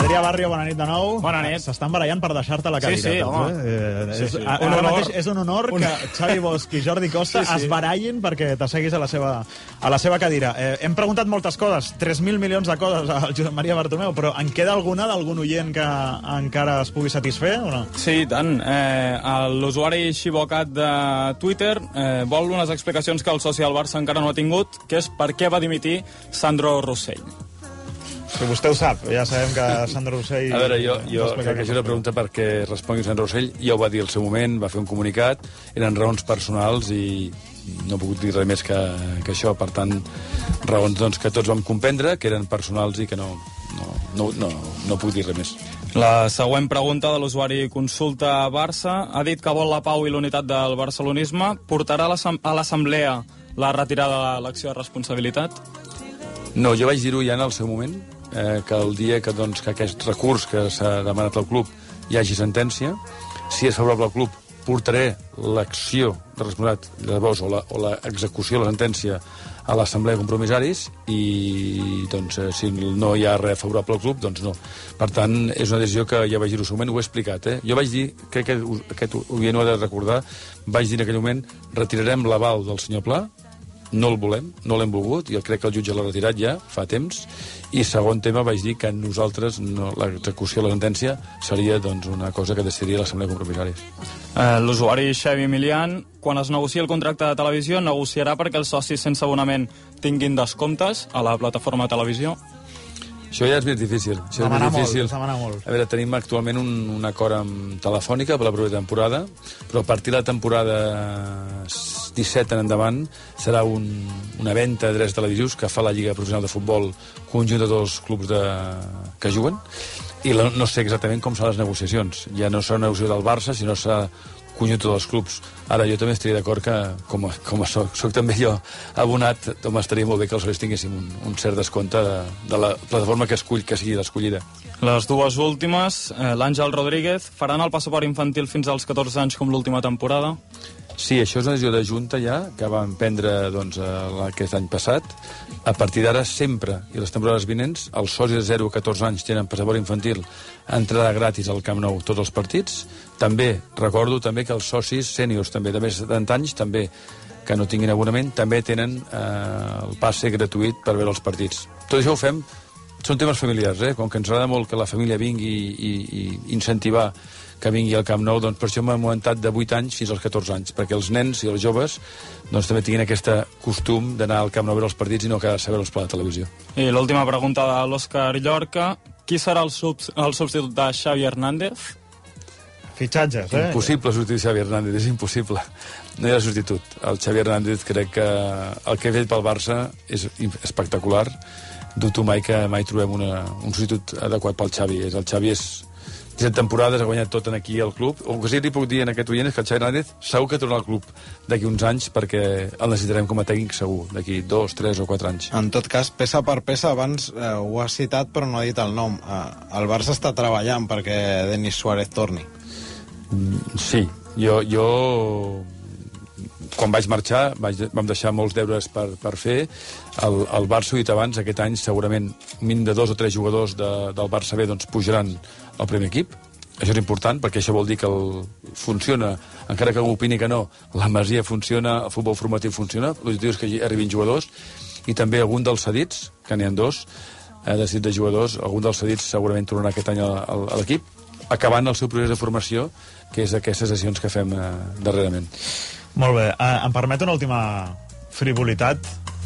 Adrià Barrio, bona nit de nou. Bona nit. S'estan barallant per deixar-te la cadira. Sí, home. Ara mateix és un honor que Xavi Bosch i Jordi Costa es barallin perquè t'asseguis a la seva cadira. Hem preguntat moltes coses, 3.000 milions de coses al Josep Maria Bartomeu, però en queda alguna d'algun oient que encara es pugui satisfer o no? Sí, i tant. L'usuari Xivocat de Twitter vol unes explicacions que el soci del Barça encara no ha tingut, que és per què va dimitir Sandro Rossell. Si vostè ho sap, ja sabem que Sandro Rossell... A veure, jo crec que això és una pregunta perquè respongui Sandro Rossell. Ja ho va dir al seu moment, va fer un comunicat, eren raons personals i no he pogut dir res més que això. Per tant, raons doncs, que tots vam comprendre, que eren personals i que no puc dir res més. La següent pregunta de l'usuari Consulta Barça ha dit que vol la pau i l'unitat del barcelonisme. Portarà a l'assemblea la retirada de l'acció de responsabilitat? No, jo vaig dir-ho ja en el seu moment, que el dia que aquest recurs que s'ha demanat al club hi hagi sentència, si és favorable al club, portaré l'acció de responsabilitat de Bosch o l'execució de la sentència a l'assemblea de compromissaris i doncs, si no hi ha res favorable al club, doncs no. Per tant, és una decisió que ja vaig dir-ho en el seu moment, ho he explicat. Jo vaig dir, crec que aquest oient ho ha de recordar, vaig dir en aquell moment, retirarem l'aval del senyor Pla, no el volem, no l'hem volgut, i crec que el jutge l'ha retirat ja fa temps. I segon tema, vaig dir que nosaltres l'execució de la sentència seria doncs, una cosa que decidiria l'Assemblea de Compromissaris. L'usuari Xavi Milian, quan es negocia el contracte de televisió, negociarà perquè els socis sense abonament tinguin descomptes a la plataforma de televisió? Això ja és més difícil. Demana molt. A veure, tenim actualment un acord amb Telefònica per la propera temporada, però a partir de la temporada 17 en endavant serà una venda de drets televisius que fa la Lliga Professional de Futbol conjunt de tots els clubs que juguen, i no sé exactament com seran les negociacions. Ja no serà una negociació del Barça, sinó serà conjunt dels clubs. Ara, jo també estaria d'acord que, com soc també jo abonat, estaria molt bé que els socis tinguéssim un cert descompte de la plataforma que sigui l'escollida. Les dues últimes, l'Àngel Rodríguez, faran el passaport infantil fins als 14 anys com l'última temporada? Sí, això és una decisió de Junta ja, que vam prendre aquest any passat. A partir d'ara, sempre, i les temporades vinents, els socis de 0 a 14 anys tenen passaport infantil, entrada gratis al Camp Nou tots els partits. També, recordo també que els socis sèniors també de més de 70 anys, també que no tinguin abonament, també tenen el passe gratuït per veure els partits. Tot això ho fem, són temes familiars, com que ens agrada molt que la família vingui i incentivar que vingui al Camp Nou, doncs per això hem augmentat de 8 anys fins als 14 anys, perquè els nens i els joves doncs també tinguin aquest costum d'anar al Camp Nou a veure els partits i no quedar-se a veure'ls per la televisió. I l'última pregunta de l'Òscar Llorca, qui serà el substitut de Xavi Hernández? Fitxatges, Impossible substituir Xavi Hernández, és impossible. No hi ha substitut. El Xavi Hernández crec que el que ha fet pel Barça és espectacular. Dubto mai que mai trobem un substitut adequat pel Xavi. El Xavi és 17 temporades, ha guanyat tot aquí al club. El que sí que li puc dir en aquest oient és que el Xavi Hernández segur que tornarà al club d'aquí uns anys perquè el necessitarem com a tècnic segur, d'aquí 2, 3 o 4 anys. En tot cas, peça per peça, abans ho ha citat però no ha dit el nom. El Barça està treballant perquè Denis Suárez torni. Sí, jo quan vaig marxar vam deixar molts deures per fer. El Barça, ho he dit abans, aquest any segurament un mínim de 2 o 3 jugadors del Barça B doncs, pujaran al primer equip. Això és important perquè això vol dir que funciona, encara que algú opini que no, la Masia funciona, el futbol formatiu funciona, l'objectiu és que hi arribin jugadors, i també algun dels cedits, que n'hi ha 2 de cedits de jugadors, algun dels cedits segurament tornarà aquest any a l'equip, acabant el seu procés de formació, que és aquestes sessions que fem darrerament. Molt bé. Em permet una última frivolitat?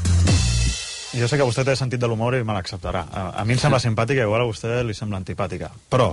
Jo sé que vostè té sentit de l'humor i me l'acceptarà. A mi em sembla simpàtica, igual a vostè li sembla antipàtica. Però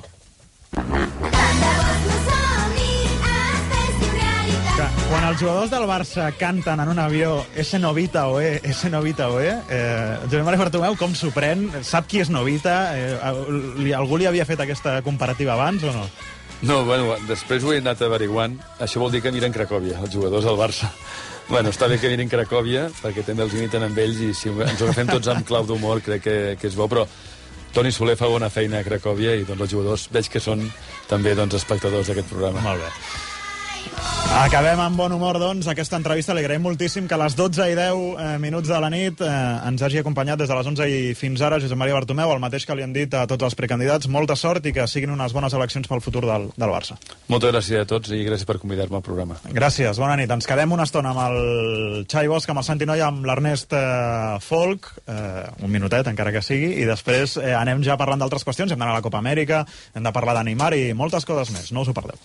quan els jugadors del Barça canten en un avió ese Novita oe, Josep Maria Bartomeu com s'ho pren? Sap qui és Novita? Algú li havia fet aquesta comparativa abans o no? No, bueno, després ho he anat averiguant. Això vol dir que miren Cracòvia, els jugadors del Barça. Bueno, està bé que mirin Cracòvia, perquè també els imiten amb ells, i si ens ho agafem tots amb clau d'humor, crec que és bo, però Toni Soler fa bona feina a Cracòvia, i doncs els jugadors veig que són també espectadors d'aquest programa. Molt bé. Acabem amb bon humor, doncs, aquesta entrevista. Li agraïm moltíssim que a les 12:10 de la nit ens hagi acompanyat des de les 11 i fins ara Josep Maria Bartomeu, el mateix que li hem dit a tots els precandidats. Molta sort i que siguin unes bones eleccions pel futur del Barça. Moltes gràcies a tots i gràcies per convidar-me al programa. Gràcies, bona nit. Ens quedem una estona amb el Xavi Bosch, amb el Santi Noia, amb l'Ernest Folk, un minutet encara que sigui, i després anem ja parlant d'altres qüestions. Hem d'anar a la Copa Amèrica, hem de parlar de Neymar i moltes coses més. No us ho perdeu.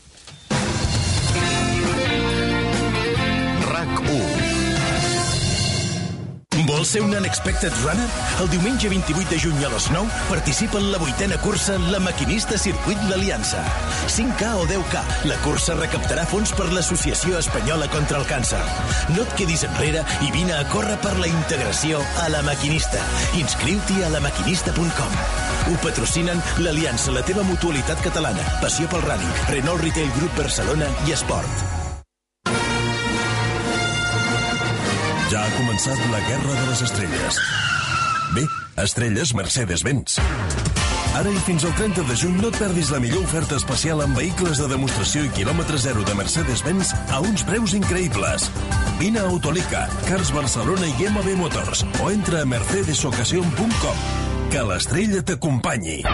Vols ser un unexpected runner? El diumenge 28 de juny a les 9 participa en la 8a cursa La Maquinista Circuit l'Aliança. 5K o 10K, la cursa recaptarà fons per l'Associació Espanyola contra el Càncer. No et quedis enrere i vine a córrer per la integració a La Maquinista. Inscriu-t'hi a lamaquinista.com. Ho patrocinen l'Aliança, la teva mutualitat catalana, Passió pel Running, Renault Retail Group Barcelona i Esport. Ja ha començat la Guerra de les Estrelles. Bé, estrelles Mercedes-Benz. Ara i fins al 30 de juny no et perdis la millor oferta especial en vehicles de demostració i quilòmetre zero de Mercedes-Benz a uns preus increïbles. Vine a Autolica, Cars Barcelona i MB Motors o entra a mercedesocasion.com. Que l'estrella t'acompanyi.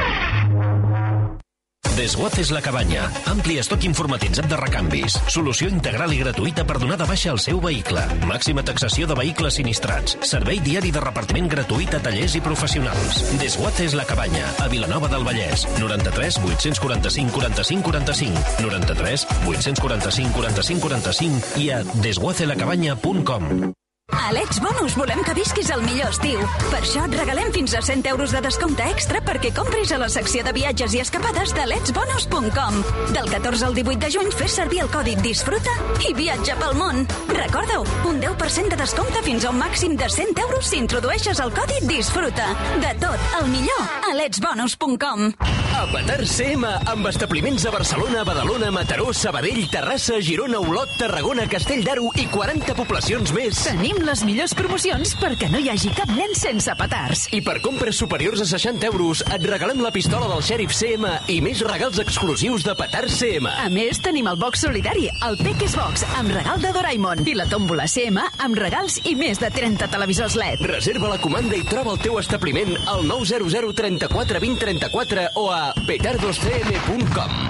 Desguaces La Cabanya. Ampli estoc informatitzat de recanvis. Solució integral i gratuïta per donar de baixa el seu vehicle. Màxima taxació de vehicles sinistrats. Servei diari de repartiment gratuït a tallers i professionals. Desguaces La Cabanya, a Vilanova del Vallès. 93 845 45 45. 93 845 45 45 i a desguacelacabanya.com. A Let's Bonus volem que visquis el millor estiu. Per això et regalem fins a 100 euros de descompte extra perquè compris a la secció de viatges i escapades de letsbonus.com. Del 14 al 18 de juny fes servir el codi DISFRUTA i viatja pel món. Recorda-ho, un 10% de descompte fins a un màxim de 100 euros si introdueixes el codi DISFRUTA. De tot, el millor, a letsbonus.com. A Petar CM, amb establiments a Barcelona, Badalona, Mataró, Sabadell, Terrassa, Girona, Olot, Tarragona, Castell d'Aro i 40 poblacions més. Tenim les millors promocions perquè no hi hagi cap nen sense petards. I per compres superiors a 60 euros et regalem la pistola del Sheriff CM i més regals exclusius de Petar CM. A més, tenim el box solidari, el Peques Box, amb regal de Doraemon, i la tòmbola CM amb regals i més de 30 televisors LED. Reserva la comanda i troba el teu establiment al 900 34 20 34 o a petardoscm.com.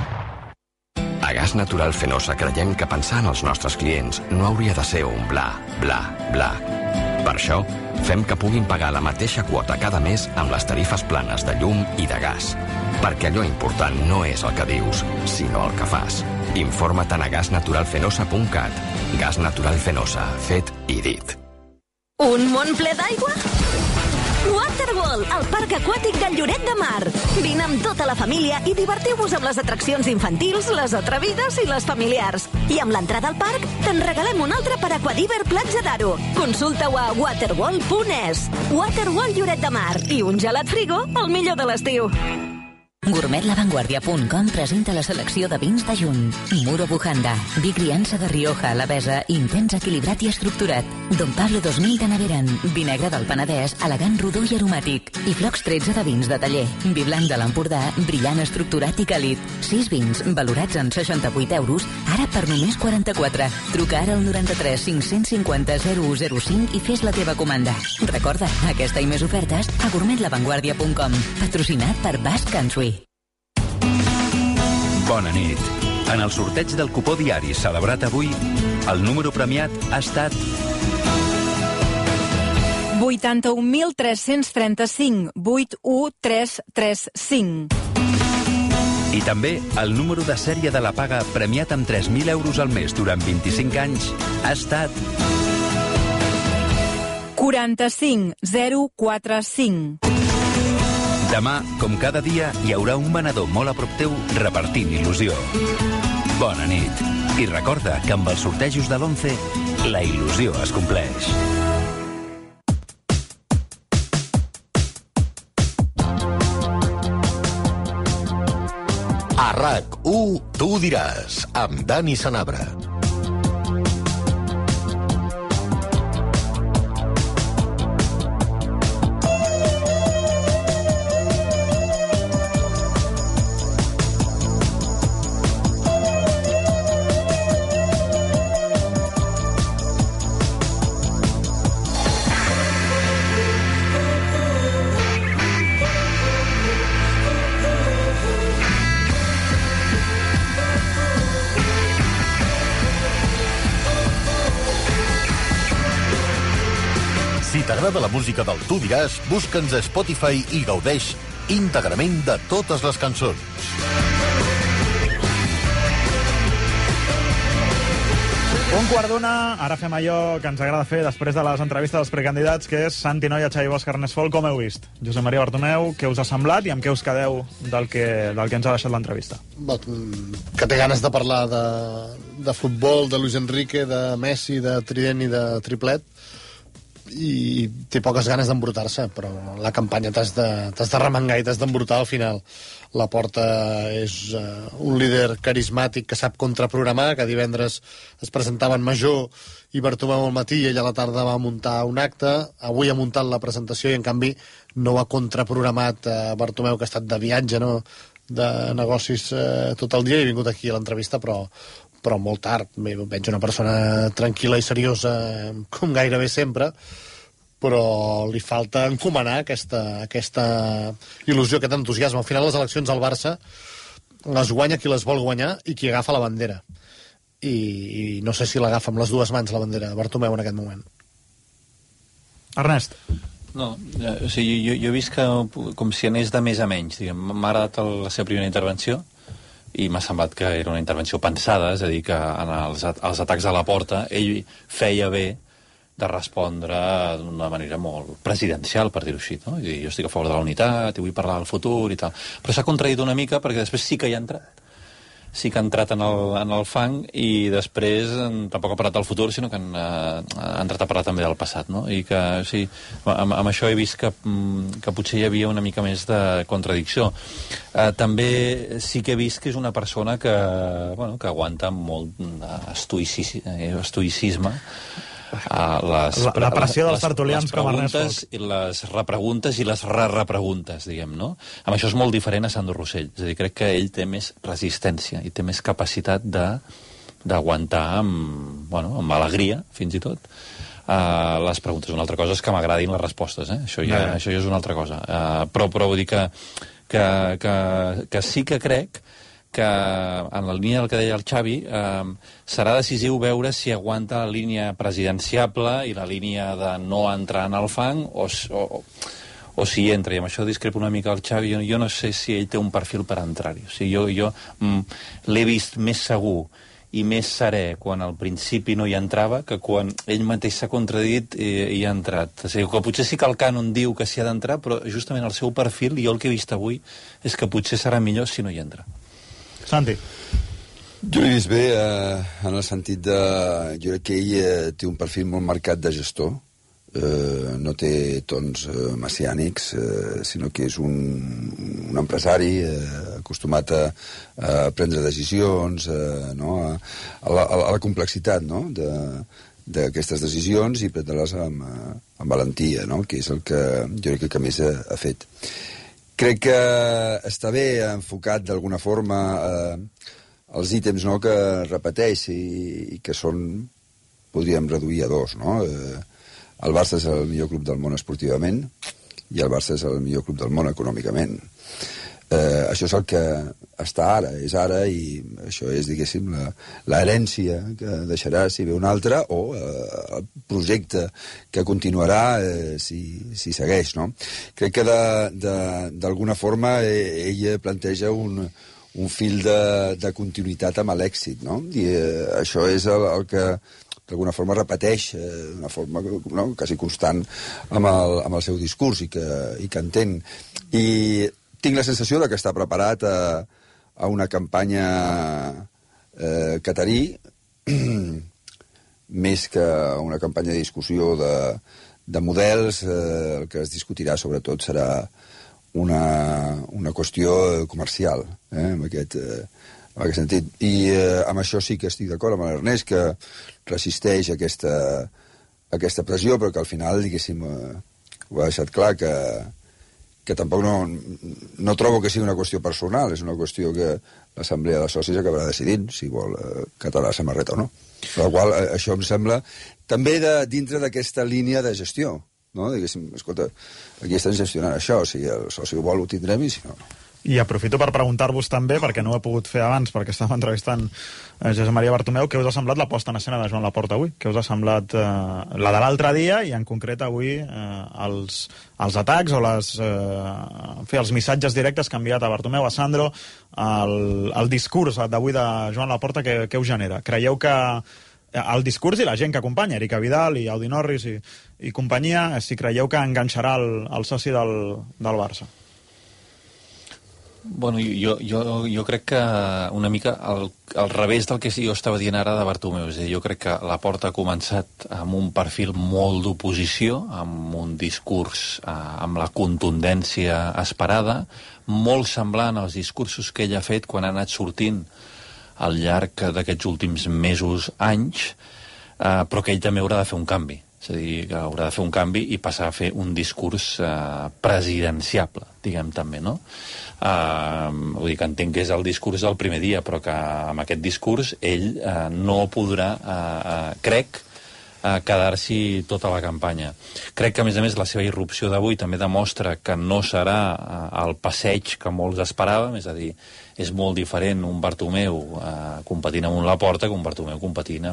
A Gas Natural Fenosa creiem que pensar en els nostres clients no hauria de ser un bla, bla, bla. Per això, fem que puguin pagar la mateixa quota cada mes amb les tarifes planes de llum i de gas. Perquè allò important no és el que dius, sinó el que fas. Informa't a gasnaturalfenosa.cat. Gas Natural Fenosa, fet i dit. Un món ple d'aigua? Waterworld, el parc aquàtic del Lloret de Mar. Vine amb tota la família i divertiu-vos amb les atraccions infantils, les atrevides i les familiars. I amb l'entrada al parc te'n regalem un altre per Aquadiver Platja d'Aro. Consulta-ho a waterworld.es. Waterworld Lloret de Mar i un gelat frigo, el millor de l'estiu. Gourmetlavanguardia.com presenta la selecció de vins de juny. Muro Bujanda, vi criança de Rioja, Alavesa, intens, equilibrat i estructurat. Don Pablo 2000 de Naveran, vi negre del Penedès, elegant, rodó i aromàtic. I flocs 13 de vins de taller. Vi blanc de l'Empordà, brillant, estructurat i càlid. 6 vins, valorats en 68 euros, ara per només 44. Truca ara al 93 550 005 i fes la teva comanda. Recorda, aquesta i més ofertes a gourmetlavanguardia.com. Patrocinat per Basque Country. Bona nit. En el sorteig del cupó diari celebrat avui, el número premiat ha estat 81.335, 81335. I també el número de sèrie de la paga premiat amb 3.000 euros al mes durant 25 anys ha estat 45045. Demà, com cada dia, hi haurà un venedor molt a prop teu repartint il·lusió. Bona nit. I recorda que amb els sortejos de l'11, la il·lusió es compleix. A RAC1, tu ho diràs, amb Dani Sanabra. T'agrada la música del Tu diràs? Busca'ns a Spotify i gaudeix íntegrament de totes les cançons. Un quart d'una, ara fem allò que ens agrada fer després de les entrevistes dels precandidats, que és Santi Noia, Xavi Bosch, Ernest Fol. Com heu vist? Josep Maria Bartomeu, què us ha semblat i amb què us quedeu del que ens ha deixat l'entrevista? Que té ganes de parlar de futbol, de Luis Enrique, de Messi, de Trident i de Triplet, i té poques ganes d'embrutar-se, però la campanya t'has de remengar i t'has d'embrutar al final. La Porta és un líder carismàtic que sap contraprogramar, que divendres es presentava en Major i Bartomeu al matí i ell a la tarda va muntar un acte. Avui ha muntat la presentació i en canvi no ha contraprogramat Bartomeu, que ha estat de viatge, no? De negocis tot el dia, i ha vingut aquí a l'entrevista, però molt tard. Veig una persona tranquil·la i seriosa, com gairebé sempre, però li falta encomanar aquesta il·lusió, aquest entusiasme. Al final les eleccions al Barça les guanya qui les vol guanyar i qui agafa la bandera. I no sé si l'agafa amb les dues mans, la bandera, Bartomeu, en aquest moment. Ernest. No, o sigui, jo he vist que com si anés de més a menys. M'ha agradat la seva primera intervenció i m'ha semblat que era una intervenció pensada, és a dir, que en els atacs a la Porta ell feia bé de respondre d'una manera molt presidencial, per dir-ho així, no? I dir, jo estic a favor de la unitat i vull parlar del futur i tal. Però s'ha contradit una mica perquè després sí que hi ha entrat. Sí que ha entrat en el fang i després tampoc ha parlat del futur, sinó que ha entrat a parlar també del passat, no? I que, sí, amb això he vist que potser hi havia una mica més de contradicció. També sí que he vist que és una persona que aguanta molt estoïcisme la pressió dels tertulians com Ernest Fol. I les repreguntes i les repreguntes, diguem, no? Amb això és molt diferent a Sandro Rossell. És a dir, crec que ell té més resistència i té més capacitat d'aguantar amb alegria, fins i tot, les preguntes. Una altra cosa és que m'agradin les respostes, això ja és una altra cosa. Però vull dir que sí que crec que en la línia del que deia el Xavi serà decisiu veure si aguanta la línia presidenciable i la línia de no entrar en el fang o si hi entra, i amb això discrepo una mica el Xavi. Jo no sé si ell té un perfil per entrar-hi. O sigui, jo l'he vist més segur i més serè quan al principi no hi entrava que quan ell mateix s'ha contradit i hi ha entrat. O sigui, que potser sí que el cànon diu que s'hi ha d'entrar, però justament el seu perfil, jo el que he vist avui, és que potser serà millor si no hi entra. Santi. Jo l'he vist bé en el sentit de... Jo crec que ell té un perfil molt marcat de gestor, no té tons messiànics, sinó que és un empresari acostumat a prendre decisions, a la complexitat d'aquestes decisions i prendre-les amb valentia, que és el que jo crec que més ha fet. Crec que està bé enfocat d'alguna forma els ítems que repeteix i que són, podríem reduir a dos, no? El Barça és el millor club del món esportivament i el Barça és el millor club del món econòmicament. Això és el que està ara, és ara, i això és, diguéssim, l'herència que deixarà si ve un altre o el projecte que continuarà si segueix, no? Crec que d'alguna forma ella planteja un fil de continuïtat amb l'èxit, no? I això és el que d'alguna forma repeteix d'una forma quasi constant amb el seu discurs i que entén. I tinc la sensació que està preparat a una campanya catarí més que una campanya de discussió de models. El que es discutirà sobretot serà una qüestió comercial, en aquest sentit. I amb això sí que estic d'acord amb l'Ernest, que resisteix aquesta pressió, però que al final, diguéssim, ho ha deixat clar que tampoc no trobo que sigui una qüestió personal, és una qüestió que l'assemblea de socis acabarà decidint si vol catar la samarreta o no. Per la qual això em sembla també dintre d'aquesta línia de gestió, no? Diguéssim, escolta, aquí estan gestionant això, si el soci ho vol ho tindrem i si no. I aprofito per preguntar-vos també, perquè no ho he pogut fer abans, perquè estàvem entrevistant Josep Maria Bartomeu, què us ha semblat la posta en escena de Joan Laporta avui? Què us ha semblat la de l'altre dia i en concret avui els atacs o els missatges directes que ha enviat a Bartomeu, a Sandro, el discurs d'avui de Joan Laporta, què us genera? Creieu que el discurs i la gent que acompanya, Erika Vidal i Audi Norris i companyia, si creieu que enganxarà el soci del Barça? Bueno, jo crec que una mica al revés del que jo estava dient ara de Bartomeu. És a dir, jo crec que Laporta ha començat amb un perfil molt d'oposició, amb un discurs amb la contundència esperada, molt semblant als discursos que ell ha fet quan ha anat sortint al llarg d'aquests últims mesos, anys, però que ell també haurà de fer un canvi. És a dir, que haurà de fer un canvi i passar a fer un discurs presidenciable, diguem també, no? Vull dir que entenc que és el discurs del primer dia, però que amb aquest discurs ell no podrà, crec, quedar-s'hi tota la campanya. Crec que, a més, la seva irrupció d'avui també demostra que no serà el passeig que molts esperàvem, és a dir, és molt diferent un Bartomeu competint amb un Laporta que un Bartomeu competint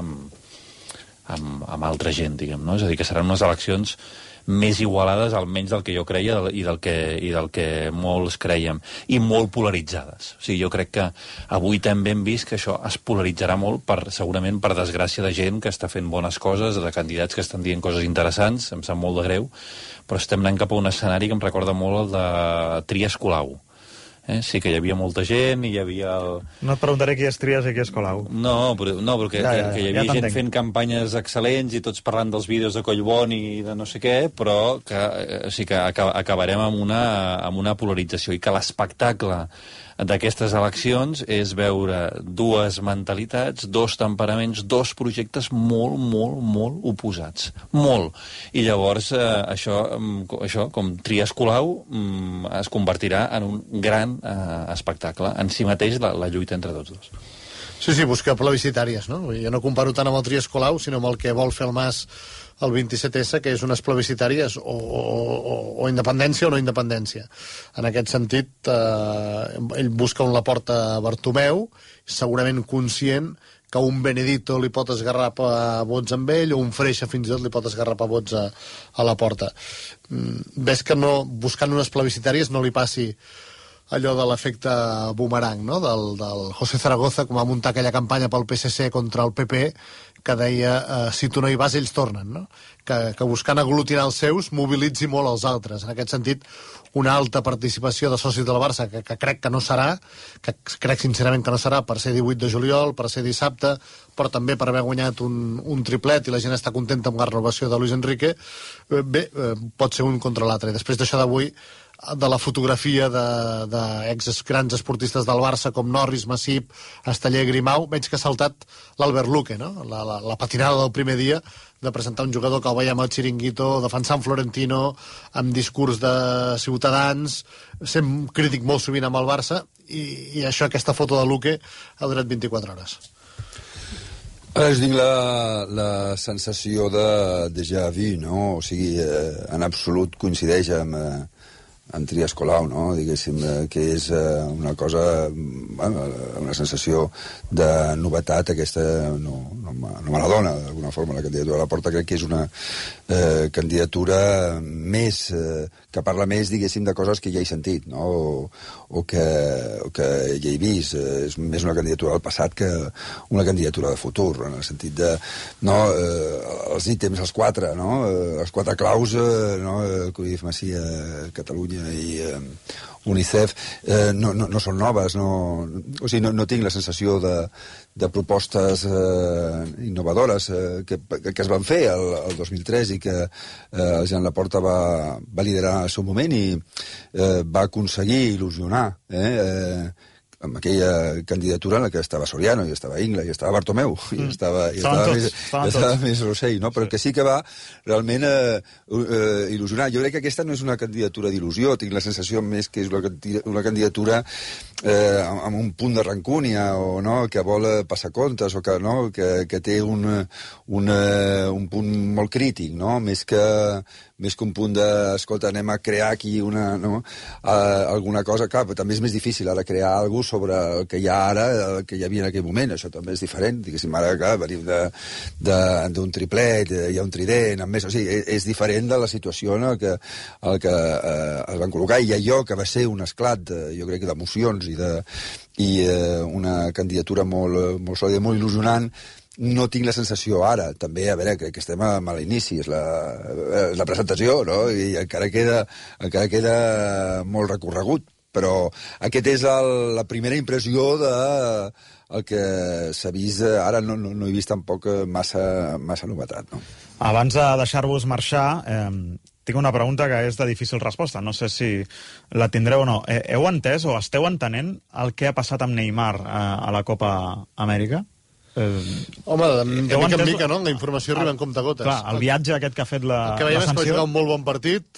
amb altra gent, diguem, no? És a dir, que seran unes eleccions més igualades, almenys del que jo creia i del que molts creiem, i molt polaritzades. O sigui, jo crec que avui també hem vist que això es polaritzarà molt, segurament per desgràcia de gent que està fent bones coses, de candidats que estan dient coses interessants, em sap molt de greu, però estem anant cap a un escenari que em recorda molt el de Trias Colau. Sí que hi havia molta gent i hi havia... No et preguntaré qui és Trias i qui és Colau. No, però que hi havia gent fent campanyes excel·lents i tots parlant dels vídeos de Collboni i de no sé què, però que acabarem amb una polarització i que l'espectacle d'aquestes eleccions és veure dues mentalitats, dos temperaments, dos projectes molt, molt, molt oposats. Molt. I llavors això com Trias Colau, es convertirà en un gran espectacle. En si mateix la lluita entre tots dos. Sí, busca plebiscitàries, no? Jo no comparo tant amb el Trias Colau, sinó amb el que vol fer el Mas el 27S, que és unes plebiscitàries o independència o no independència. En aquest sentit, ell busca un Laporta Bartomeu, segurament conscient que un Benedito li pot esgarrapar vots amb ell, o un Freixa fins i tot li pot esgarrapar vots a Laporta. Ves que buscant unes plebiscitàries no li passi allò de l'efecte boomerang, no? Del José Zaragoza, com va muntar aquella campanya pel PSC contra el PP, que deia, si tu no hi vas, ells tornen, no? Que buscant aglutinar els seus, mobilitzi molt els altres. En aquest sentit, una alta participació de socis del Barça, que crec que no serà, que crec sincerament que no serà per ser 18 de juliol, per ser dissabte, però també per haver guanyat un triplet i la gent està contenta amb la renovació de Luis Enrique, pot ser un contra l'altre. I després d'això d'avui, de la fotografia grans esportistes del Barça com Norris, Masip, Esteller, Grimau, veig que ha saltat l'Albert Luque, no? La patinada del primer dia de presentar un jugador que el veiem al Chiringuito, defensant Florentino, amb discurs de Ciutadans, sent crític molt sovint amb el Barça, i aquesta foto de Luque ha durat 24 hores. Ara us tinc la sensació de déjà vu, no? O sigui, en absolut coincideix amb Trias Colau, no? Diguéssim, que és una cosa, una sensació de novetat, aquesta no me la dona, d'alguna forma, la candidatura a Laporta. Crec que és una candidatura més, que parla més, diguéssim, de coses que ja he sentit, no? O que ja he vist. És més una candidatura del passat que una candidatura de futur, en el sentit de, no, els ítems, els quatre, no? Els quatre claus, no? Cruyff, Masia, Catalunya i UNICEF, no són noves, o sigui, no tinc la sensació de propostes innovadores que es van fer el 2003 i que Joan Laporta va liderar en el seu moment i va aconseguir il·lusionar amb aquella candidatura en la que estava Soriano, i estava Ingla, i estava Bartomeu, i estava més Rossell, no? Però que sí que va realment il·lusionar. Jo crec que aquesta no és una candidatura d'il·lusió, tinc la sensació més que és una candidatura amb un punt de rancúnia, o no, que vol passar comptes, o que té un punt molt crític, no? Més que més que un punt de, escolta, anem a crear aquí alguna cosa. Clar, però també és més difícil ara crear alguna cosa sobre el que hi ha ara, el que hi havia en aquell moment. Això també és diferent. Diguéssim, ara, clar, venim d'un triplet, hi ha un trident, amb més... O sigui, és diferent de la situació en el que es van col·locar. I allò que va ser un esclat, jo crec, d'emocions i una candidatura molt sòlida, molt il·lusionant, no tinc la sensació ara. També, a veure, crec que estem a l'inici, és la presentació, no? I encara queda molt recorregut. Però aquest és la primera impressió de el que s'ha vist ara. No he vist tampoc massa novetat, no? Abans de deixar-vos marxar, tinc una pregunta que és de difícil resposta. No sé si la tindreu o no. Heu entès o esteu entenent el que ha passat amb Neymar a la Copa Amèrica? Home, de mica en mica, no? La informació arriba en comptagotes. Clar, el viatge aquest que ha fet la sanció... El que veiem és que va jugar un molt bon partit,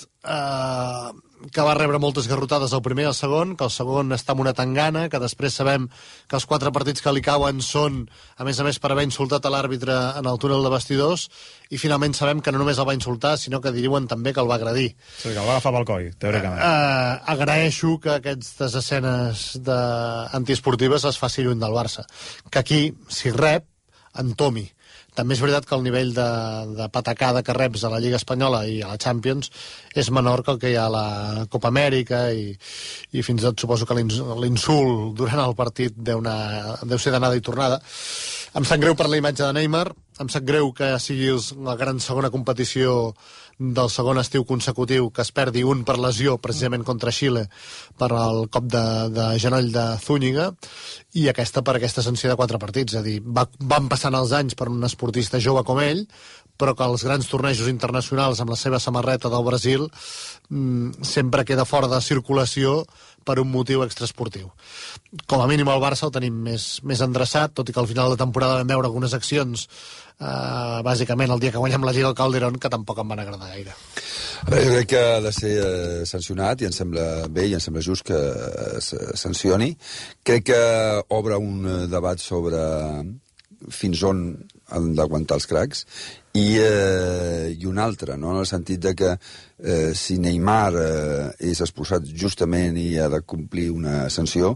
que va rebre moltes garrotades al primer i al segon, que el segon està amb una tangana, que després sabem que els 4 partits que li cauen són, a més per haver insultat a l'àrbitre en el túnel de vestidors, i finalment sabem que no només el va insultar, sinó que diuen també que el va agredir. Sí, que el va agafar pel coll, teòricament. Agraeixo que aquestes escenes antiesportives es faci lluny del Barça. Que aquí, si rep, entomi. També és veritat que el nivell de patacada que reps a la Lliga Espanyola i a la Champions és menor que el que hi ha a la Copa Amèrica i fins i tot suposo que l'insult durant el partit deu ser d'anada i tornada. Em sap greu per la imatge de Neymar, em sap greu que sigui la gran segona competició del segon estiu consecutiu que es perdi un per lesió, precisament contra Xile, per el cop de genoll de Zúñiga, i aquesta per aquesta sanció de 4 partits. És a dir, van passant els anys per un esportista jove com ell, però que els grans tornejos internacionals amb la seva samarreta del Brasil sempre queda fora de circulació per un motiu extraesportiu. Com a mínim el Barça el tenim més endreçat, tot i que al final de temporada vam veure algunes accions, bàsicament el dia que guanyem la Lliga al Calderón, que tampoc em van agradar gaire. A veure, jo crec que ha de ser sancionat, i em sembla bé i em sembla just que es sancioni. Crec que obre un debat sobre fins on han d'aguantar els cracs i un altre, no? En el sentit de que si Neymar és expulsat justament i ha de complir una sanció,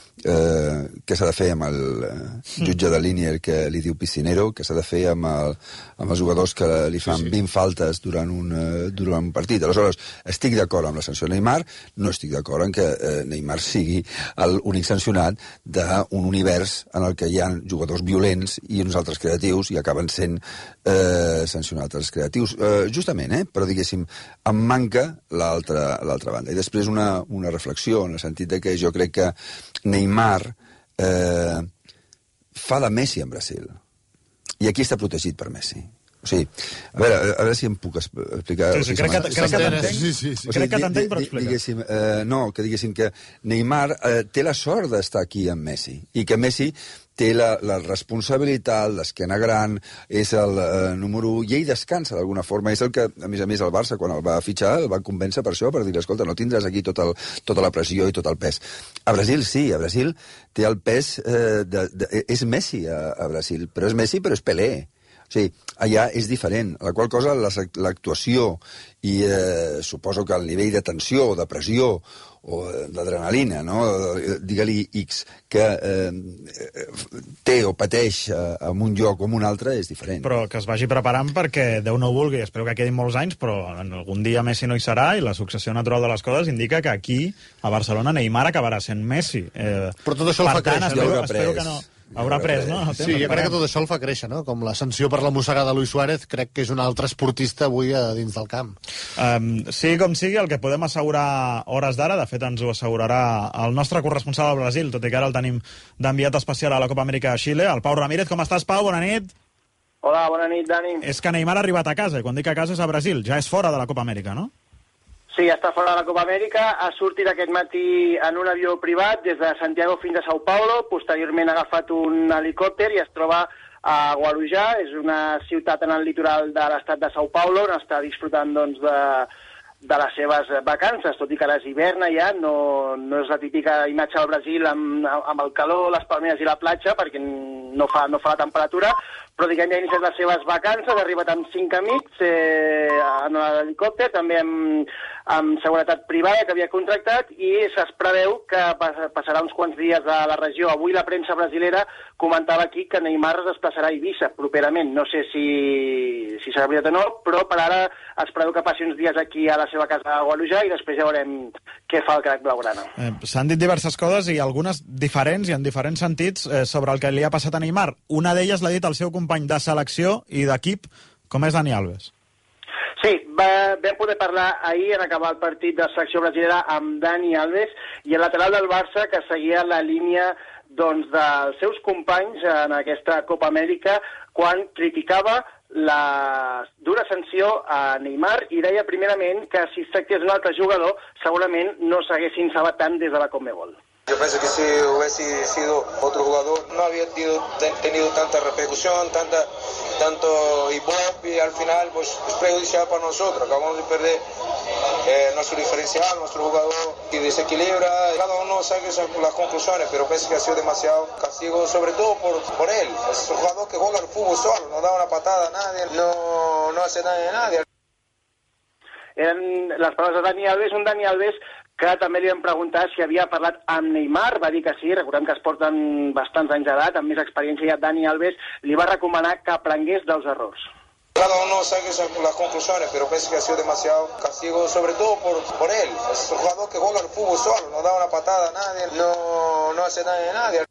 què s'ha de fer amb el jutge de línia que li diu piscinero, què s'ha de fer amb els jugadors que li fan 20 faltes durant un partit. Aleshores, estic d'acord amb la sanció de Neymar, no estic d'acord en que Neymar sigui l'únic sancionat d'un univers en el que hi ha jugadors violents i uns altres creatius, i acaben sent sancionats els creatius. Justament, però diguéssim, em manca l'altra banda. I després una reflexió, en el sentit de que jo crec que Neymar fa de Messi en Brasil. I aquí està protegit per Messi. O sigui, a veure si em puc explicar... Sí, crec que t'entenc. Crec que t'entenc, però explica. No, que diguéssim que Neymar té la sort d'estar aquí amb Messi, i que Messi té la responsabilitat, l'esquena gran, és el número 1, i ell descansa d'alguna forma. És el que, a més, el Barça, quan el va fitxar, el va convèncer per això, per dir, escolta, no tindràs aquí tota la pressió i tot el pes. A Brasil sí, a Brasil té el pes... és Messi a Brasil, però és Messi, però és Pelé. O sigui, allà és diferent, la qual cosa l'actuació i suposo que el nivell de tensió o de pressió o d'adrenalina, no? Digue-li X, que té o pateix en un lloc o en un altre és diferent. Però que es vagi preparant perquè Déu no ho vulgui, espero que quedin molts anys, però algun dia Messi no hi serà i la successió natural de les coses indica que aquí, a Barcelona, Neymar acabarà sent Messi. Però tot això el fa créixer. Espero que no... Haurà pres, no? Sí, jo crec que tot això el fa créixer, no? Com la sanció per la mossegada de Luis Suárez, crec que és un altre esportista avui a dins del camp. Sí, com sigui, el que podem assegurar hores d'ara, de fet ens ho assegurarà el nostre corresponsal al Brasil, tot i que ara el tenim d'enviat especial a la Copa Amèrica a Xile, el Pau Ramírez. Com estàs, Pau? Bona nit. Hola, bona nit, Dani. És que Neymar ha arribat a casa, i quan dic a casa és a Brasil, ja és fora de la Copa Amèrica, no? Sí, està fora de la Copa Amèrica, ha sortit aquest matí en un avió privat des de Santiago fins a Sao Paulo, posteriorment ha agafat un helicòpter i es troba a Guarujá, és una ciutat en el litoral de l'estat de Sao Paulo, on està disfrutant doncs, de les seves vacances, tot i que és hivern ja, no és la típica imatge del Brasil amb el calor, les palmeres i la platja, perquè no fa la temperatura, però diguem ja ha iniciat les seves vacances, ha arribat amb 5 amics en l'helicòpter, també amb seguretat privada que havia contractat, i es preveu que passarà uns quants dies a la regió. Avui la premsa brasilera comentava aquí que Neymar es desplaçarà a Eivissa properament. No sé si serà veritat o no, però per ara es preveu que passi uns dies aquí a la seva casa a Gualujà i després ja veurem què fa el crac blaugrana. S'han dit diverses coses i algunes diferents i en diferents sentits sobre el que li ha passat a Neymar. Una d'elles l'ha dit el seu company de selecció i d'equip, com és Dani Alves. Sí, vam poder parlar ahir en acabar el partit de selecció brasilera amb Dani Alves i el lateral del Barça que seguia la línia dels seus companys en aquesta Copa Amèrica quan criticava la dura sanció a Neymar i deia primerament que si es tractés d'un altre jugador segurament no s'haguessin salvat tant des de la Conmebol. Yo pienso que si hubiese sido otro jugador no había tenido tanta repercusión, tanto ibope y al final pues es prejudicial para nosotros. Acabamos de perder nuestro diferencial, nuestro jugador que desequilibra. Cada uno saque las conclusiones, pero pienso que ha sido demasiado castigo, sobre todo por él. Es un jugador que juega al fútbol solo, no da una patada a nadie, no hace daño a nadie. Eren les paraules de Dani Alves, un Dani Alves que també li vam preguntar si havia parlat amb Neymar, va dir que sí, recordem que es porten bastants anys d'edat, amb més experiència, i Dani Alves li va recomanar que aprengués dels errors. Cada uno saque las conclusiones, pero pienso que ha sido demasiado castigo, sobre todo por él. Es un jugador que juega al fútbol solo, no da una patada a nadie, no hace daño a nadie.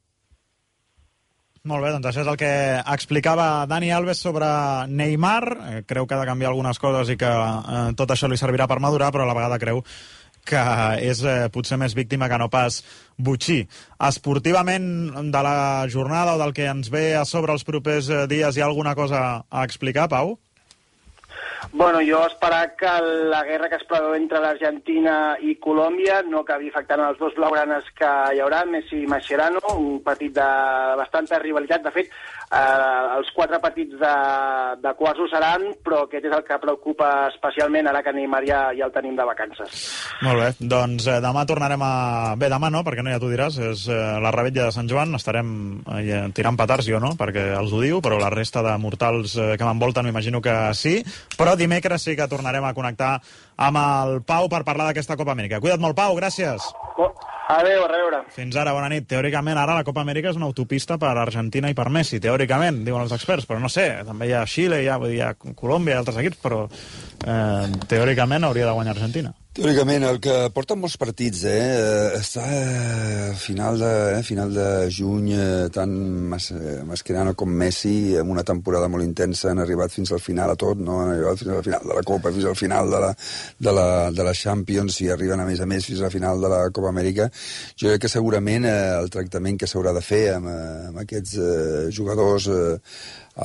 Molt bé, doncs això és el que explicava Dani Alves sobre Neymar. Creu que ha de canviar algunes coses i que tot això li servirà per madurar, però a la vegada creu que és potser més víctima que no pas botxí. Esportivament, de la jornada o del que ens ve a sobre els propers dies, hi ha alguna cosa a explicar, Pau? Bueno, jo esperar que la guerra que es preveu entre l'Argentina i Colòmbia no acabi afectant els dos blaugranes que hi haurà, Messi i Mascherano, un partit de bastanta rivalitat. De fet, els 4 partits de quarts ho seran, però aquest és el que preocupa especialment ara que Neymar ja el tenim de vacances. Molt bé, doncs demà tornarem a... Bé, demà no, perquè no, ja t'ho diràs, és la revetlla de Sant Joan, estarem tirant petards, jo no, perquè els odio, però la resta de mortals que m'envolten m'imagino que sí, però dimecres sí que tornarem a connectar amb el Pau per parlar d'aquesta Copa Amèrica. Cuida't molt, Pau, gràcies. Adéu, a reveure. Fins ara, bona nit. Teòricament, ara la Copa Amèrica és una autopista per Argentina i per Messi, teòricament, diuen els experts, però no sé, també hi ha Xile, hi ha Colòmbia i altres equips, però teòricament hauria de guanyar Argentina. Teòricament, el que porten molts partits, està a final de juny, tant Mascherano com Messi, amb una temporada molt intensa, han arribat fins al final a tot, no? Han arribat fins al final de la Copa, fins al final de la Champions, i arriben a més fins a la final de la Copa Amèrica. Jo crec que segurament el tractament que s'haurà de fer amb aquests jugadors a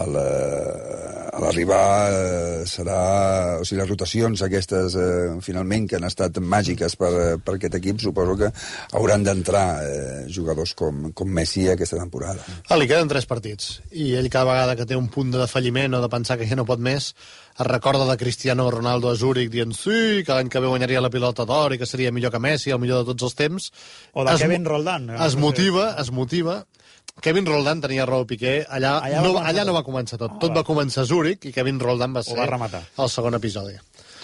l'arribar serà... O sigui, les rotacions aquestes, finalment, que han estat màgiques per aquest equip, suposo que hauran d'entrar jugadors com Messi aquesta temporada. Li queden 3 partits, i ell cada vegada que té un punt de defalliment o de pensar que ja no pot més, es recorda de Cristiano Ronaldo a Zúrich dient sí, que l'any que ve guanyaria la pilota d'or i que seria millor que Messi, el millor de tots els temps. O de Kevin Roldán. Es motiva. Kevin Roldán tenia raó Piqué, allà no va començar tot va començar a Zúrich i Kevin Roldán va ser el segon episodi.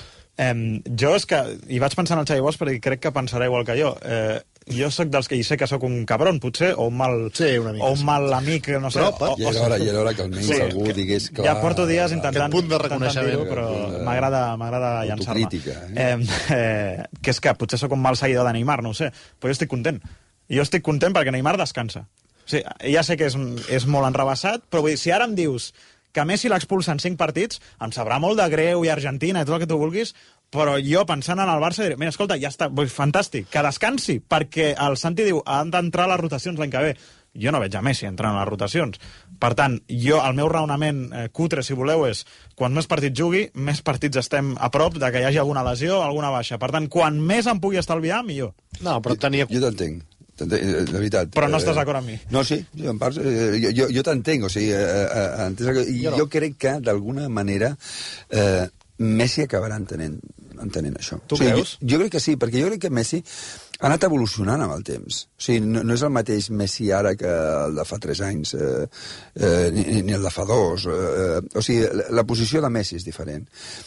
Jo és que hi vaig pensar en el Xavi Bosch perquè crec que pensarà igual que jo. Jo sóc dels que hi sé que sóc un cabron, potser, o un mal amic, no sé. Ja era hora que almenys algú digués clar... Ja porto dies intentant punt de reconeixement, però m'agrada llançar-me. Que és que potser sóc un mal seguidor de Neymar, no ho sé, però jo estic content. Jo estic content perquè Neymar descansa. O sigui, ja sé que és molt enrabassat, però vull dir, si ara em dius que Messi l'expulsa en 5 partits, em sabrà molt de greu i Argentina i tot el que tu vulguis, però jo pensant en el Barça diré, mira, escolta, ja està, fantàstic, que descansi, perquè el Santi diu, han d'entrar a les rotacions l'any que ve. Jo no veig a Messi entrant a les rotacions. Per tant, el meu raonament cutre, si voleu, és quan més partits jugui, més partits estem a prop de que hi hagi alguna lesió o alguna baixa. Per tant, quan més em pugui estalviar, millor. No, però tenia... Jo t'entenc. De veritat. Però no estàs d'acord amb mi? No, sí, en part, jo t'entenc, o sigui, jo crec que d'alguna manera Messi acabarà entenent. entenent això. Tu creus? Jo crec que sí, perquè jo crec que Messi ha anat evolucionant amb el temps. O sigui, no és el mateix Messi ara que el de fa 3 anys, ni el de fa 2. O sigui, la posició de Messi és diferent.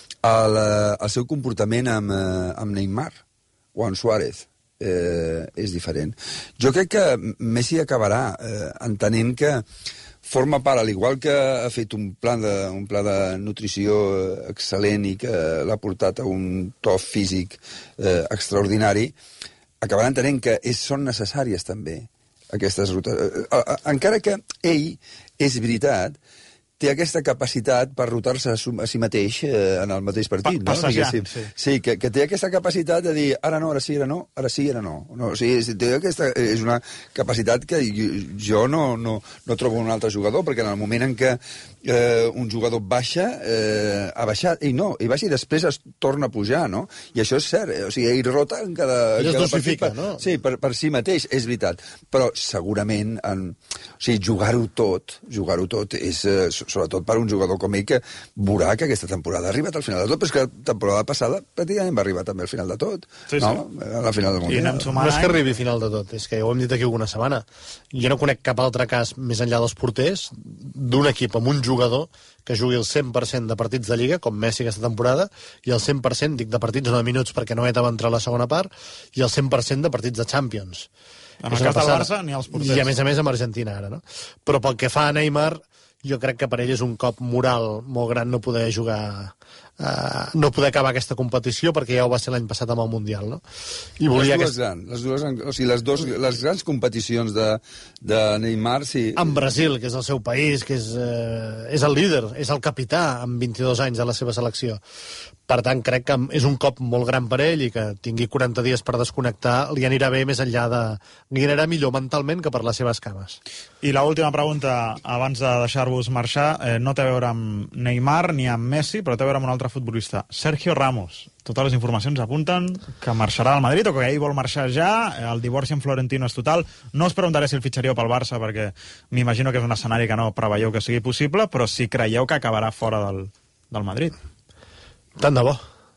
El seu comportament amb Neymar o amb Suárez és diferent. Jo crec que Messi acabarà entenent que forma part, al igual que ha fet un pla de nutrició excel·lent i que l'ha portat a un to físic extraordinari, acabarà entenent que són necessàries també aquestes rutes. Encara que ell, és veritat, té aquesta capacitat per rotar-se a si mateix en el mateix partit. Passejant, sí. Sí, que té aquesta capacitat de dir ara no, ara sí, ara no, ara sí, ara no. O sigui, és una capacitat que jo no trobo un altre jugador, perquè en el moment en què un jugador baixa, ha baixat, ell baixa i després es torna a pujar, no? I això és cert, o sigui, ell rota en cada dosifica, partit, no? Sí, per si mateix, és veritat. Però segurament, jugar-ho tot és sobretot per un jugador com ell, que veurà que aquesta temporada ha arribat al final de tot, però és que la temporada passada pràcticament va arribar també al final de tot, no? A la final del Mundial. No és que arribi al final de tot, és que ja ho hem dit aquí alguna setmana. Jo no conec cap altre cas, més enllà dels porters, d'un equip amb un jugador que jugui el 100% de partits de Lliga, com Messi aquesta temporada, i el 100%, dic de partits, no de minuts, perquè no va entrar a la segona part, i el 100% de partits de Champions. En el cas del Barça, ni els porters. I a més amb Argentina ara, no? Però pel que fa a Neymar, jo crec que per ell és un cop moral molt gran no poder jugar, no poder acabar aquesta competició, perquè ja ho va ser l'any passat amb el Mundial, no? I volia les grans competicions de Neymar, sí. En Brasil, que és el seu país, que és el líder, és el capità amb 22 anys de la seva selecció. Per tant, crec que és un cop molt gran per ell i que tingui 40 dies per desconnectar li anirà bé més enllà li anirà millor mentalment que per les seves cames. I l'última pregunta, abans de deixar-vos marxar, no té a veure amb Neymar ni amb Messi, però té a veure amb un altre futbolista, Sergio Ramos. Totes les informacions apunten que marxarà al Madrid o que ell vol marxar ja, el divorci amb Florentino és total. No us preguntaré si el fitxaríeu pel Barça, perquè m'imagino que és un escenari que no preveieu que sigui possible, però si creieu que acabarà fora del Madrid. Tant de bo.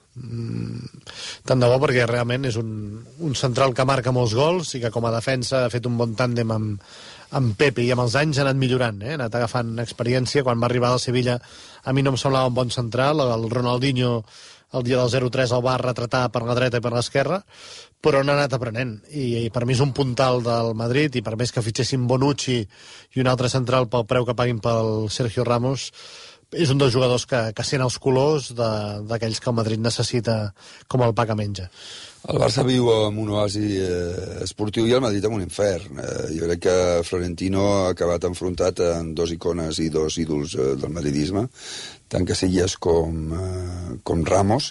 Tant de bo, perquè realment és un central que marca molts gols i que com a defensa ha fet un bon tàndem amb Pepe, i amb els anys ha anat millorant, ha anat agafant experiència. Quan va arribar al Sevilla a mi no em semblava un bon central, el Ronaldinho el dia del 0-3 el va retratar per la dreta i per l'esquerra, però n'ha anat aprenent, i per mi és un puntal del Madrid, i per més que fitxessin Bonucci i un altre central pel preu que paguin pel Sergio Ramos, és un dels jugadors que sent els colors d'aquells que el Madrid necessita com el pa que menja. El Barça viu amb un oasi esportiu i el Madrid amb un infern. Jo crec que Florentino ha acabat enfrontat amb 2 icones i 2 ídols del madridisme, tant Casillas com Ramos,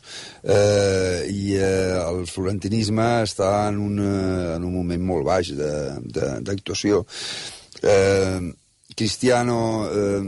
i el florentinisme està en un moment molt baix d'actuació. Cristiano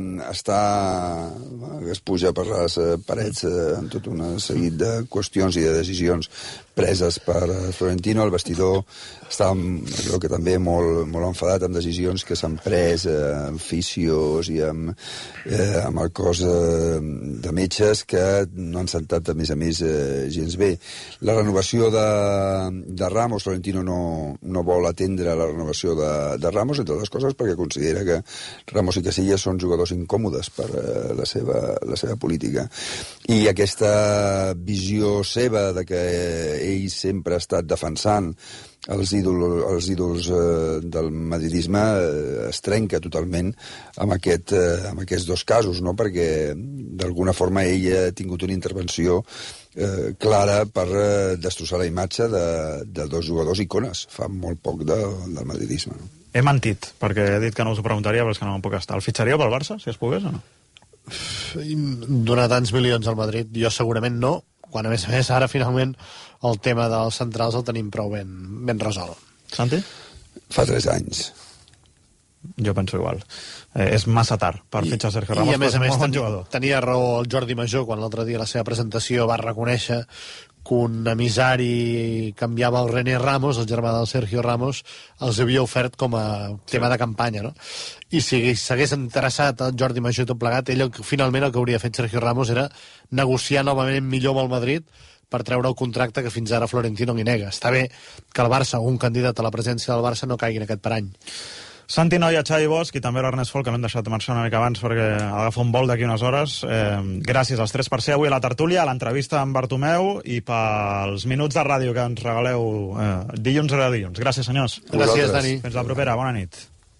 es puja per les parets amb tot un seguit de qüestions i de decisions preses per Florentino. El vestidor està, crec que també, molt enfadat amb decisions que s'han pres amb fisios i amb el cos de metges que no han sentat, a més, gens bé. La renovació de Ramos, Florentino no vol atendre la renovació de Ramos, entre altres coses perquè considera que Ramos i Casillas són jugadors incòmodes per la seva política. I aquesta visió seva de que ell sempre ha estat defensant els ídols del madridisme es trenca totalment amb aquests 2 casos, no? Perquè d'alguna forma ell ha tingut una intervenció clara per destrossar la imatge de 2 jugadors icones fa molt poc del madridisme, no? He mentit, perquè he dit que no us ho preguntaria, però és que no me'n puc estar. El fitxaríeu pel Barça, si es pogués, o no? Donar tants milions al Madrid, jo segurament no, quan a més ara finalment el tema dels centrals el tenim prou ben resolt. Santi? Fa 3 anys. Jo penso igual. És massa tard per fitxar Sergio Ramos, i a més bon jugador. Tenia raó el Jordi Major quan l'altre dia a la seva presentació va reconèixer que un emissari canviava el René Ramos, el germà del Sergio Ramos, els havia ofert com a tema de campanya, no? I si s'hagués interessat el Jordi Major tot plegat, ell finalment el que hauria fet Sergio Ramos era negociar novament millor amb el Madrid per treure el contracte que fins ara Florentino li nega. Està bé que el Barça, un candidat a la presència del Barça, no caigui en aquest parany. Santi Noia, Xavi Bosch i també l'Ernest Folk, que m'hem deixat marxar una mica abans perquè agafa un vol d'aquí unes hores. Gràcies als tres per ser avui a la tertúlia, a l'entrevista amb Bartomeu i pels minuts de ràdio que ens regaleu dilluns a dilluns. Gràcies, senyors. Gràcies, Dani. Fins la propera. Bona nit.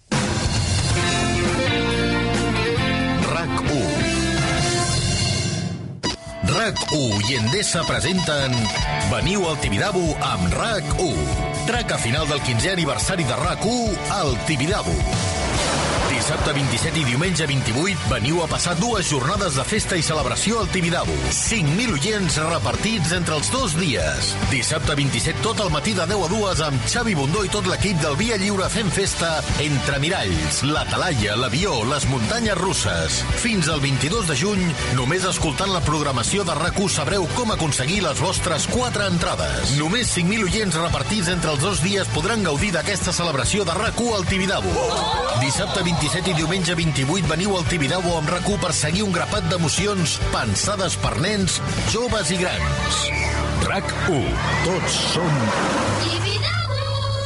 RAC1 i Endesa presenten Veniu al Tibidabo amb RAC1. Traca final del 15è aniversari de RAC1 al Tibidabo. Dissabte 27 i diumenge 28 veniu a passar 2 jornades de festa i celebració al Tibidabo. 5.000 oients repartits entre els 2 dies. Dissabte 27 tot el matí de 10 a 2 amb Xavi Bundó i tot l'equip del Via Lliure fent festa entre Miralls, la Talaia, l'Avió, les muntanyes russes. Fins al 22 de juny, només escoltant la programació de RAC1 sabreu com aconseguir les vostres 4 entrades. Només 5.000 oients repartits entre els 2 dies podran gaudir d'aquesta celebració de RAC1 al Tibidabo. Dissabte 27 i diumenge 28 veniu al Tibidabo amb RAC1 per seguir un grapat d'emocions pensades per nens, joves i grans. RAC1. Tots som Tibidabo!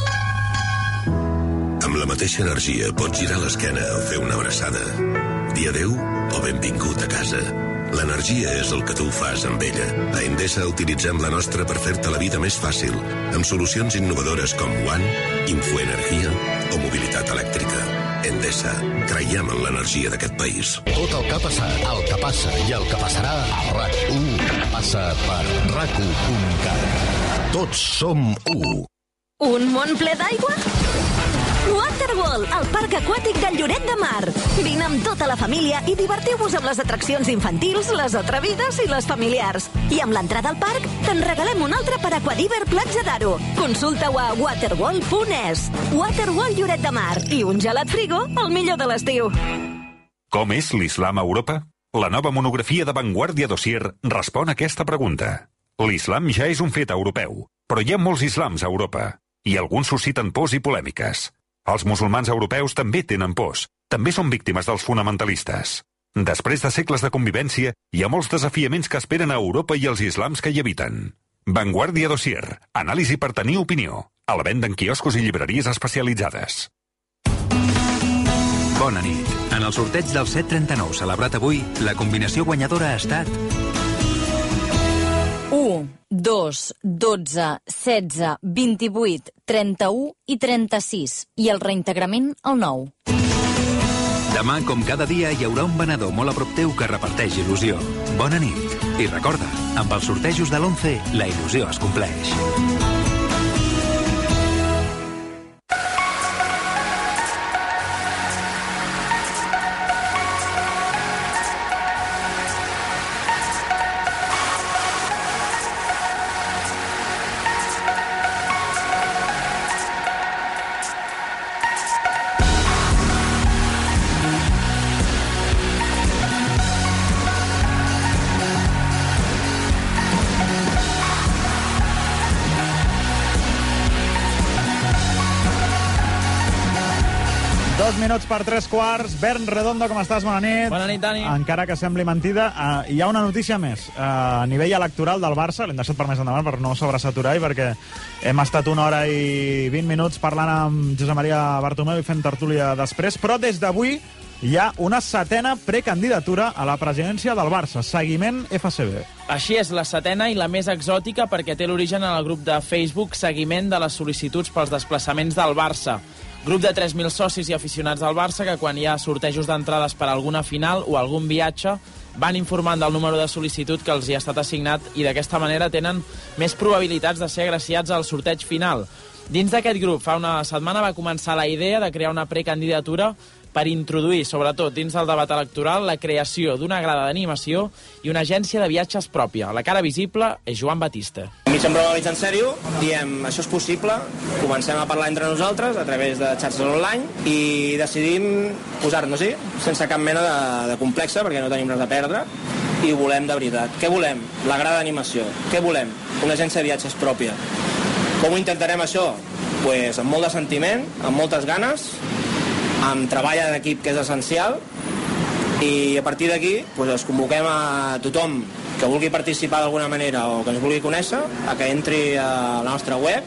Amb la mateixa energia pots girar l'esquena o fer una abraçada. Dir adéu o benvingut a casa. L'energia és el que tu fas amb ella. A Endesa utilitzem la nostra per fer-te la vida més fàcil, amb solucions innovadores com One, Infoenergia o mobilitat elèctrica. Endesa, creiem en l'energia d'aquest país. Tot el que ha passat, el que passa i el que passarà a RAC1 passa per RAC1.cat. Tots som 1. Un món ple d'aigua? Waterworld, el parc aquàtic del Lloret de Mar. Vine amb tota la família i divertiu-vos amb les atraccions infantils, les atrevides i les familiars. I amb l'entrada al parc, te'n regalem un altre per Aquadiver Platja d'Aro. Consulta-ho a waterworld.es. Waterworld Lloret de Mar i un gelat frigo, el millor de l'estiu. Com és l'islam a Europa? La nova monografia de Vanguardia Dossier respon a aquesta pregunta. L'islam ja és un fet europeu, però hi ha molts islams a Europa, i alguns susciten pors i polèmiques. Els musulmans europeus també tenen pors, també són víctimes dels fonamentalistes. Després de segles de convivència, hi ha molts desafiaments que esperen a Europa i els islams que hi habiten. Vanguardia Dossier, anàlisi per tenir opinió, a la venda en quioscos i llibreries especialitzades. Bona nit. En el sorteig del 739 celebrat avui, la combinació guanyadora ha estat 1, 2, 12, 16, 28, 31 i 36. I el reintegrament al 9. Demà, com cada dia, hi haurà un venedor molt a prop teu que reparteix il·lusió. Bona nit. I recorda, amb els sortejos de l'11, la il·lusió es compleix. Minuts per 3/4. Bernd Redondo, com estàs? Bona nit. Bona nit, Dani. Encara que sembli mentida, hi ha una notícia més. A nivell electoral del Barça, l'hem deixat per més endavant per no sobresaturar i perquè hem estat 1 hora i 20 minuts parlant amb Josep Maria Bartomeu i fent tertúlia després, però des d'avui hi ha una 7a precandidatura a la presidència del Barça, Seguiment FCB. Així és, la 7a i la més exòtica perquè té l'origen en el grup de Facebook Seguiment de les sol·licituds pels desplaçaments del Barça. Grup de 3.000 socis i aficionats del Barça que quan hi ha sortejos d'entrades per alguna final o algun viatge van informant del número de sol·licitud que els hi ha estat assignat i d'aquesta manera tenen més probabilitats de ser agraciats al sorteig final. Dins d'aquest grup, fa una setmana va començar la idea de crear una precandidatura per introduir, sobretot dins del debat electoral, la creació d'una grada d'animació i una agència de viatges pròpia. La cara visible és Joan Batista. Mig en broma, mig en sèrio, diem, això és possible, comencem a parlar entre nosaltres a través de xarxes online i decidim posar-nos-hi sense cap mena de complexa, perquè no tenim res a perdre, i ho volem de veritat. Què volem? La grada d'animació. Què volem? Una agència de viatges pròpia. Com ho intentarem això? Pues amb molt de sentiment, amb moltes ganes, amb treball d'equip que és essencial, i a partir d'aquí pues, es convoquem a tothom que vulgui participar d'alguna manera o que ens vulgui conèixer, a que entri a la nostra web,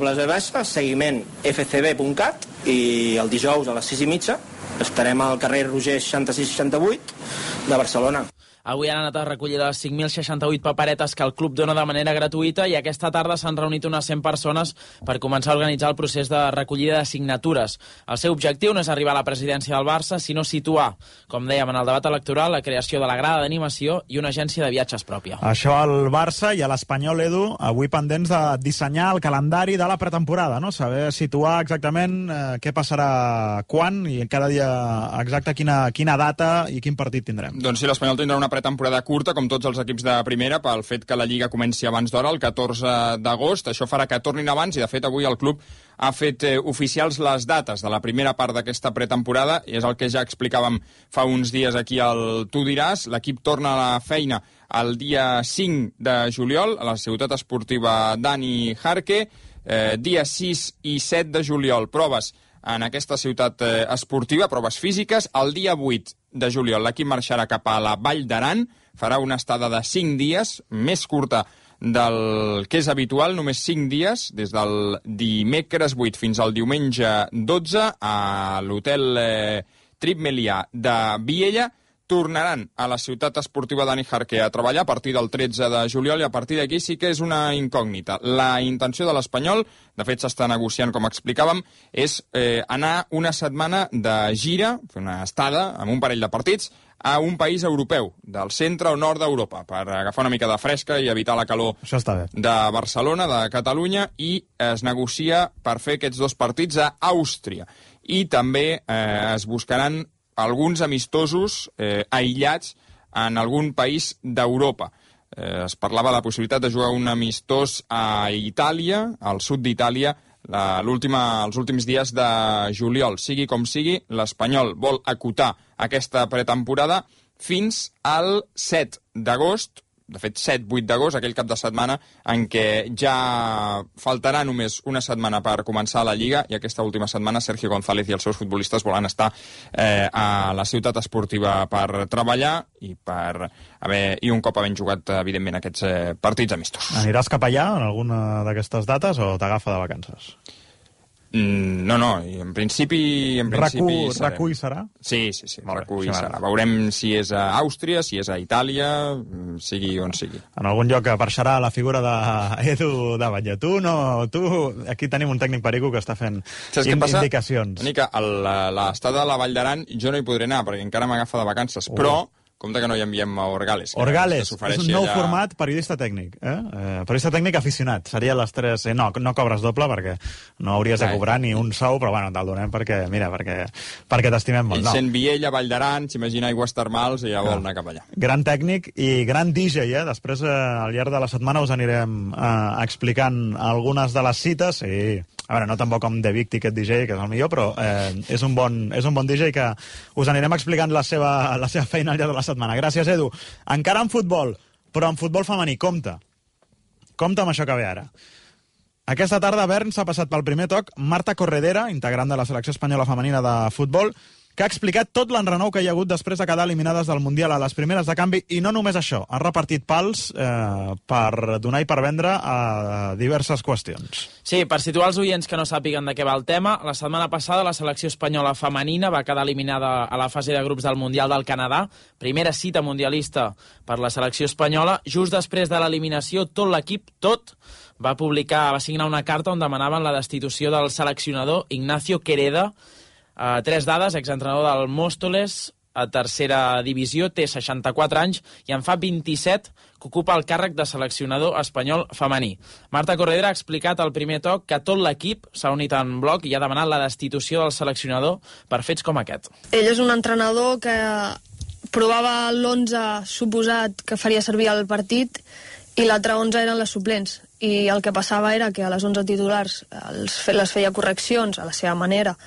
www.seguimentfcb.cat, i el dijous a les 6:30 estarem al carrer Roger 6668 de Barcelona. Avui han anat a recollir les 5.068 paperetes que el club dona de manera gratuïta i aquesta tarda s'han reunit unes 100 persones per començar a organitzar el procés de recollida de signatures. El seu objectiu no és arribar a la presidència del Barça, sinó situar, com dèiem en el debat electoral, la creació de la grada d'animació i una agència de viatges pròpia. Això al Barça i a l'Espanyol, Edu, avui pendents de dissenyar el calendari de la pretemporada, no? Saber situar exactament què passarà quan i cada dia exacte quina data i quin partit tindrem. Doncs sí, l'Espanyol tindrà una pretemporada curta, com tots els equips de primera, pel fet que la Lliga comenci abans d'hora, el 14 d'agost. Això farà que tornin abans i, de fet, avui el club ha fet oficials les dates de la primera part d'aquesta pretemporada, i és el que ja explicàvem fa uns dies aquí al Tu diràs. L'equip torna a la feina el dia 5 de juliol a la ciutat esportiva Dani Jarque, dia 6 i 7 de juliol, proves en aquesta ciutat esportiva, proves físiques. El dia 8 de juliol l'equip marxarà cap a la Vall d'Aran, farà una estada de 5 dies, més curta del que és habitual, només 5 dies, des del dimecres 8 fins al diumenge 12, a l'hotel Trip Melià de Viella. Tornaran a la ciutat esportiva Dani Jarque a treballar a partir del 13 de juliol, i a partir d'aquí sí que és una incògnita. La intenció de l'Espanyol, de fet s'està negociant, com explicàvem, és anar una setmana de gira, fer una estada amb un parell de partits, a un país europeu, del centre o nord d'Europa, per agafar una mica de fresca i evitar la calor de Barcelona, de Catalunya, i es negocia per fer aquests 2 partits a Àustria. I també es buscaran alguns amistosos aïllats en algun país d'Europa. Es parlava de la possibilitat de jugar un amistós a Itàlia, al sud d'Itàlia, els últims dies de juliol. Sigui com sigui, l'Espanyol vol acotar aquesta pretemporada fins al 7 d'agost, de fet 7-8 d'agost, aquell cap de setmana en què ja faltarà només una setmana per començar la Lliga, i aquesta última setmana Sergio González i els seus futbolistes volen estar a la ciutat esportiva per treballar i un cop havent jugat, evidentment, aquests partits amistosos. Aniràs cap allà en alguna d'aquestes dates o t'agafa de vacances? No, en principi RAC1 hi serà? Sí, RAC1 hi serà. Veurem si és a Àustria, si és a Itàlia, sigui on sigui. En algun lloc apareixerà la figura d'Edu de Batlle. Aquí tenim un tècnic perico que està fent indicacions. Nica, l'estada de la Vall d'Aran jo no hi podré anar, perquè encara m'agafa de vacances, però compte que no hi enviem a Orgales. Orgales, és un nou format, periodista tècnic. Periodista tècnic aficionat. Seria les 3... No cobres doble, perquè no hauries de cobrar ni un sou, però bueno, te'l donem perquè t'estimem molt. Ell sent Viella, Vall d'Aran, s'imagina aigües termals i ja vol anar cap allà. Gran tècnic i gran DJ, Després, al llarg de la setmana, us anirem explicant algunes de les cites i... A veure, no tan bo com The Victi, aquest DJ, que és el millor, però és un bon DJ que us anirem explicant la seva feina al llarg de la setmana. Gràcies, Edu. Encara en futbol, però en futbol femení, compte. Compte amb això que ve ara. Aquesta tarda a Bern s'ha passat pel primer toc Marta Corredera, integrant de la selecció espanyola femenina de futbol, que ha explicat tot l'enrenou que hi ha hagut després de quedar eliminades del Mundial a les primeres de canvi, i no només això, ha repartit pals per donar i per vendre a diverses qüestions. Sí, per situar els oients que no sàpiguen de què va el tema, la setmana passada la selecció espanyola femenina va quedar eliminada a la fase de grups del Mundial del Canadà, primera cita mundialista per la selecció espanyola. Just després de l'eliminació, tot l'equip, va signar una carta on demanaven la destitució del seleccionador Ignacio Quereda. 3 dades: exentrenador del Móstoles, a tercera divisió, té 64 anys i en fa 27 que ocupa el càrrec de seleccionador espanyol femení. Marta Corredera ha explicat al primer toc que tot l'equip s'ha unit en bloc i ha demanat la destitució del seleccionador per fets com aquest. Ell és un entrenador que provava l'11 suposat que faria servir el partit i l'altre 11 eren les suplents. I el que passava era que a les 11 titulars les feia correccions a la seva manera,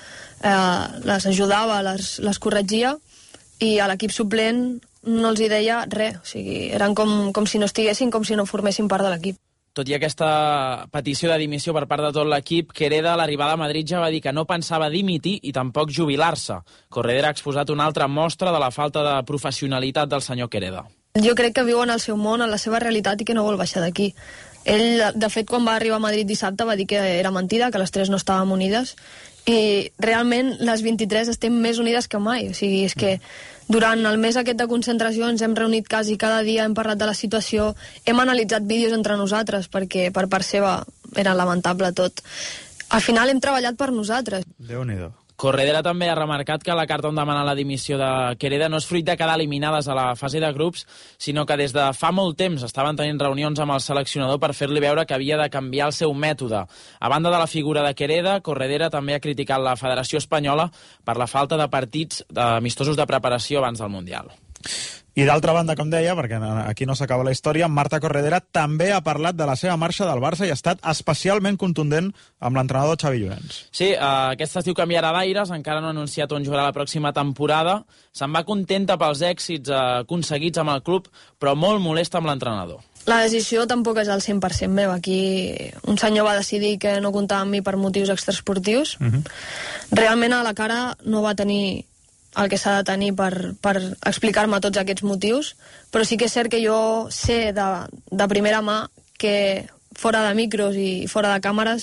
les ajudava, les corregia, i a l'equip suplent no els hi deia res. O sigui, eren com si no estiguessin, com si no formessin part de l'equip. Tot i aquesta petició de dimissió per part de tot l'equip, Quereda, a l'arribada a Madrid, ja va dir que no pensava dimitir i tampoc jubilar-se. Corredera ha exposat una altra mostra de la falta de professionalitat del senyor Quereda. Jo crec que viu en el seu món, en la seva realitat, i que no vol baixar d'aquí. Ell, de fet, quan va arribar a Madrid dissabte va dir que era mentida, que les 3 no estàvem unides, i realment les 23 estem més unides que mai. O sigui, és que durant el mes aquest de concentració ens hem reunit quasi cada dia, hem parlat de la situació, hem analitzat vídeos entre nosaltres, perquè per part seva era lamentable tot. Al final hem treballat per nosaltres. Déu-n'hi-do. Corredera també ha remarcat que la carta on demana la dimissió de Quereda no és fruit de quedar eliminades a la fase de grups, sinó que des de fa molt temps estaven tenint reunions amb el seleccionador per fer-li veure que havia de canviar el seu mètode. A banda de la figura de Quereda, Corredera també ha criticat la Federació Espanyola per la falta de partits amistosos de preparació abans del Mundial. I d'altra banda, com deia, perquè aquí no s'acaba la història, Marta Corredera també ha parlat de la seva marxa del Barça i ha estat especialment contundent amb l'entrenador Xavi Llorens. Sí, aquest estiu canviarà d'aires, encara no ha anunciat on jugarà la pròxima temporada. Se'n va contenta pels èxits aconseguits amb el club, però molt molesta amb l'entrenador. La decisió tampoc és al 100% meva. Aquí un senyor va decidir que no comptava amb mi per motius extraesportius. Realment a la cara no va tenir el que s'ha de tenir per explicar-me tots aquests motius, però sí que és cert que jo sé de primera mà que fora de micros i fora de càmeres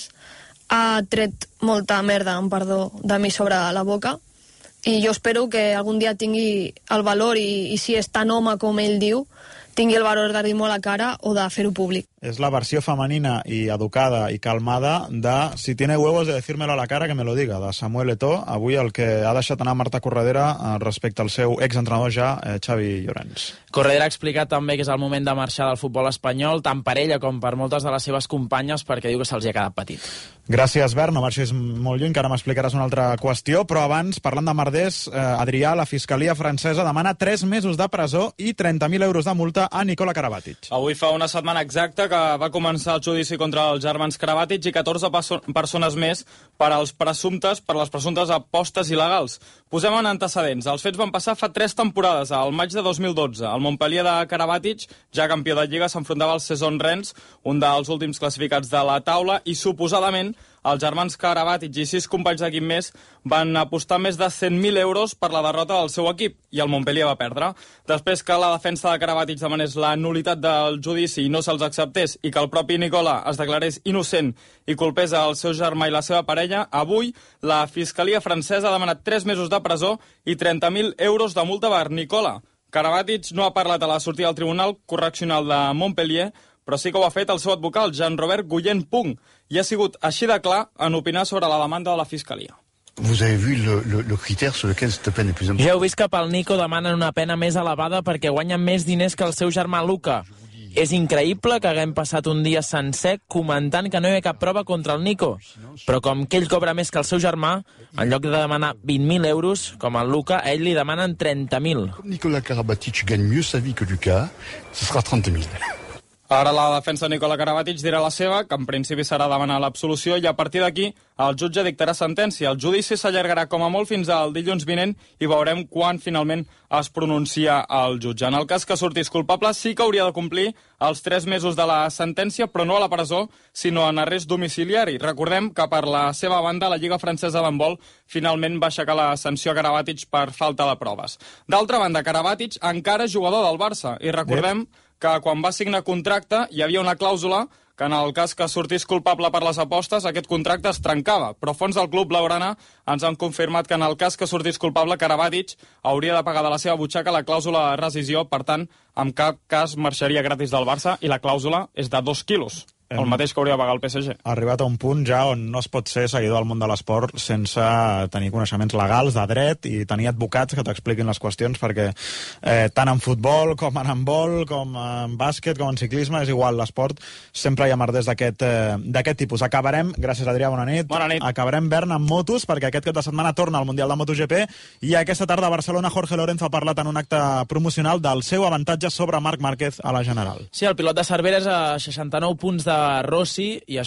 ha tret molta merda, amb perdó, de mi sobre la boca, i jo espero que algun dia tingui el valor, i si és tan home com ell diu, tingui el valor de dir-m'ho a la cara o de fer-ho públic. És la versió femenina i educada i calmada de si tiene huevos de decírmelo a la cara que me lo diga, de Samuel Eto'o, avui el que ha deixat anar Marta Corredera respecte al seu exentrenador ja, Xavi Llorens. Corredera ha explicat també que és el moment de marxar del futbol espanyol, tant per ella com per moltes de les seves companyes, perquè diu que se'ls hi ha quedat petit. Gràcies, Bert, no marxis molt lluny, que ara m'explicaràs una altra qüestió, però abans, parlant de merders, Adrià, la Fiscalia francesa demana 3 mesos de presó i 30.000 euros de multa a Nikola Karabatic. Avui fa una setmana exacta que va començar el judici contra els germans Karabatic i 14 persones més per les presumptes apostes il·legals. Posem en antecedents. Els fets van passar fa 3 temporades, al maig de 2012. El Montpellier de Karabatic, ja campió de Lliga, s'enfrontava al Saison Rennes, un dels últims classificats de la taula, i suposadament els germans Karabatic i 6 companys d'equip més van apostar més de 100.000 euros per la derrota del seu equip, i el Montpellier va perdre. Després que la defensa de Karabatic demanés la nul·litat del judici i no se'ls acceptés, i que el propi Nicola es declarés innocent i culpés el seu germà i la seva parella, avui la Fiscalia francesa ha demanat 3 mesos de presó i 30.000 euros de multa per Nicola. Karabatic no ha parlat a la sortida del Tribunal Correccional de Montpellier, però sí que ho ha fet el seu advocat, Jean-Robert Guyen-Pung, i ha sigut així de clar en opinar sobre la demanda de la Fiscalia. Vous avez vu le critère sur lequel cette peine est plus importante. Ja heu vist que pel Nico demanen una pena més elevada perquè guanyen més diners que el seu germà Luca. És increïble que haguem passat un dia sencer comentant que no hi ha cap prova contra el Nico, però com que ell cobra més que el seu germà, en lloc de demanar 20.000 euros, com el Luca, a ell li demanen 30.000. Comme Nicolas Karabatic gagne mieux sa vie que Lucas, ce sera 30.000. Ara la defensa de Nikola Karabatic dirà la seva, que en principi serà demanar l'absolució, i a partir d'aquí el jutge dictarà sentència. El judici s'allargarà com a molt fins al dilluns vinent i veurem quan finalment es pronuncia el jutge. En el cas que sortís culpable sí que hauria de complir els 3 mesos de la sentència, però no a la presó, sinó en arrest domiciliari. Recordem que per la seva banda la Lliga Francesa d'Handbol finalment va aixecar la sanció a Karabatic per falta de proves. D'altra banda, Karabatic encara és jugador del Barça, i recordem que quan va signar contracte hi havia una clàusula que en el cas que sortís culpable per les apostes aquest contracte es trencava, però fons del club blaugrana ens han confirmat que en el cas que sortís culpable Karabatic hauria de pagar de la seva butxaca la clàusula de rescisió, per tant, en cap cas marxaria gratis del Barça, i la clàusula és de 2 quilos. El mateix que hauria de pagar el PSG. Ha arribat a un punt ja on no es pot ser seguidor del món de l'esport sense tenir coneixements legals de dret i tenir advocats que t'expliquin les qüestions, perquè tant en futbol com en handbol, com en bàsquet, com en ciclisme, és igual, l'esport sempre hi ha merders d'aquest tipus. Acabarem, gràcies Adrià, bona nit. Bona nit. Acabarem, Bern, amb motos, perquè aquest cap de setmana torna al Mundial de MotoGP i aquesta tarda a Barcelona Jorge Lorenzo ha parlat en un acte promocional del seu avantatge sobre Marc Márquez a la General. Sí, el pilot de Cervera és a 69 punts de Rossi i a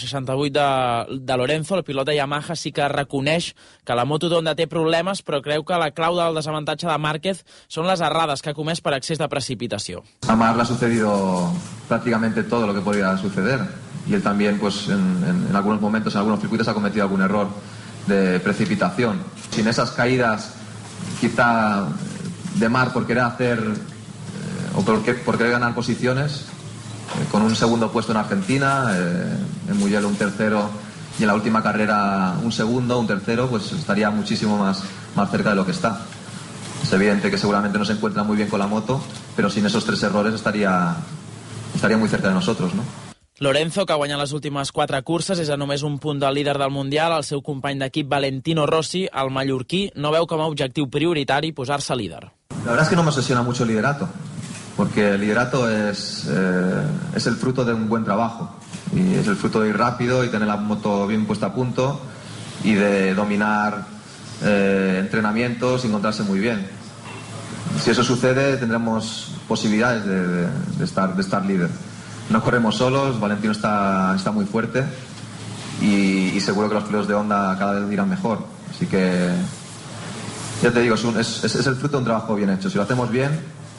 68 de Lorenzo. El pilot de Yamaha sí que reconeix que la moto d'Honda té problemes, però creu que la clau del desavantatge de Márquez són les errades que ha comès per excés de precipitació. A Marc le ha sucedido prácticamente todo lo que podía suceder y él también pues en algunos momentos, en algunos circuitos ha cometido algún error de precipitación. Sin esas caídas quizá de Marc por querer hacer o por querer ganar posiciones, con un segundo puesto en Argentina, en Mugello un tercero y en la última carrera un segundo, un tercero, pues estaría muchísimo más cerca de lo que está. Es evidente que seguramente no se encuentra muy bien con la moto, pero sin esos 3 errores estaría muy cerca de nosotros, ¿no? Lorenzo, que ha guanyat les últimes 4 curses, és a només un punt del líder del Mundial. El seu company d'equip, Valentino Rossi, el mallorquí, no veu com a objectiu prioritari posar-se líder. La verdad es que no me obsesiona mucho el liderato, porque el liderato es el fruto de un buen trabajo, y es el fruto de ir rápido y tener la moto bien puesta a punto y de dominar entrenamientos y encontrarse muy bien. Si eso sucede, tendremos posibilidades de estar líder. No corremos solos, Valentino está muy fuerte y seguro que los pilotos de Honda cada vez irán mejor. Así que, ya te digo, es el fruto de un trabajo bien hecho. Si lo hacemos bien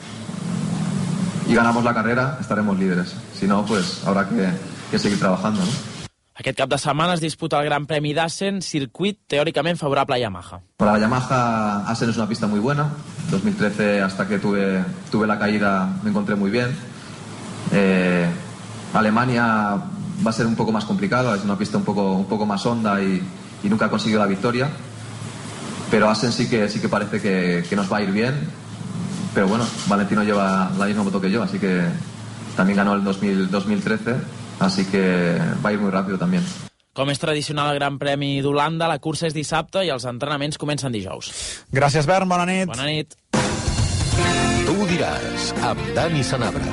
y ganamos la carrera, estaremos líderes. Si no, pues habrá que seguir trabajando, ¿no? Aquest cap de setmana es disputa el Gran Premi d'Assen, circuit teòricament favorable a Yamaha. Para la Yamaha, Assen es una pista muy buena. En 2013, hasta que tuve la caída, me encontré muy bien. Alemania va a ser un poco más complicado, es una pista un poco más honda y nunca ha conseguido la victoria. Pero Assen sí que parece que nos va a ir bien. Pero bueno, Valentino lleva la misma moto que yo, así que también ganó el 2013. Así que va a ir muy rápido también. Com és tradicional el Gran Premi d'Holanda, la cursa és dissabte i els entrenaments comencen dijous. Gràcies, Bernt. Bona nit. Bona nit. Tu ho diràs, amb Dani Sanabra.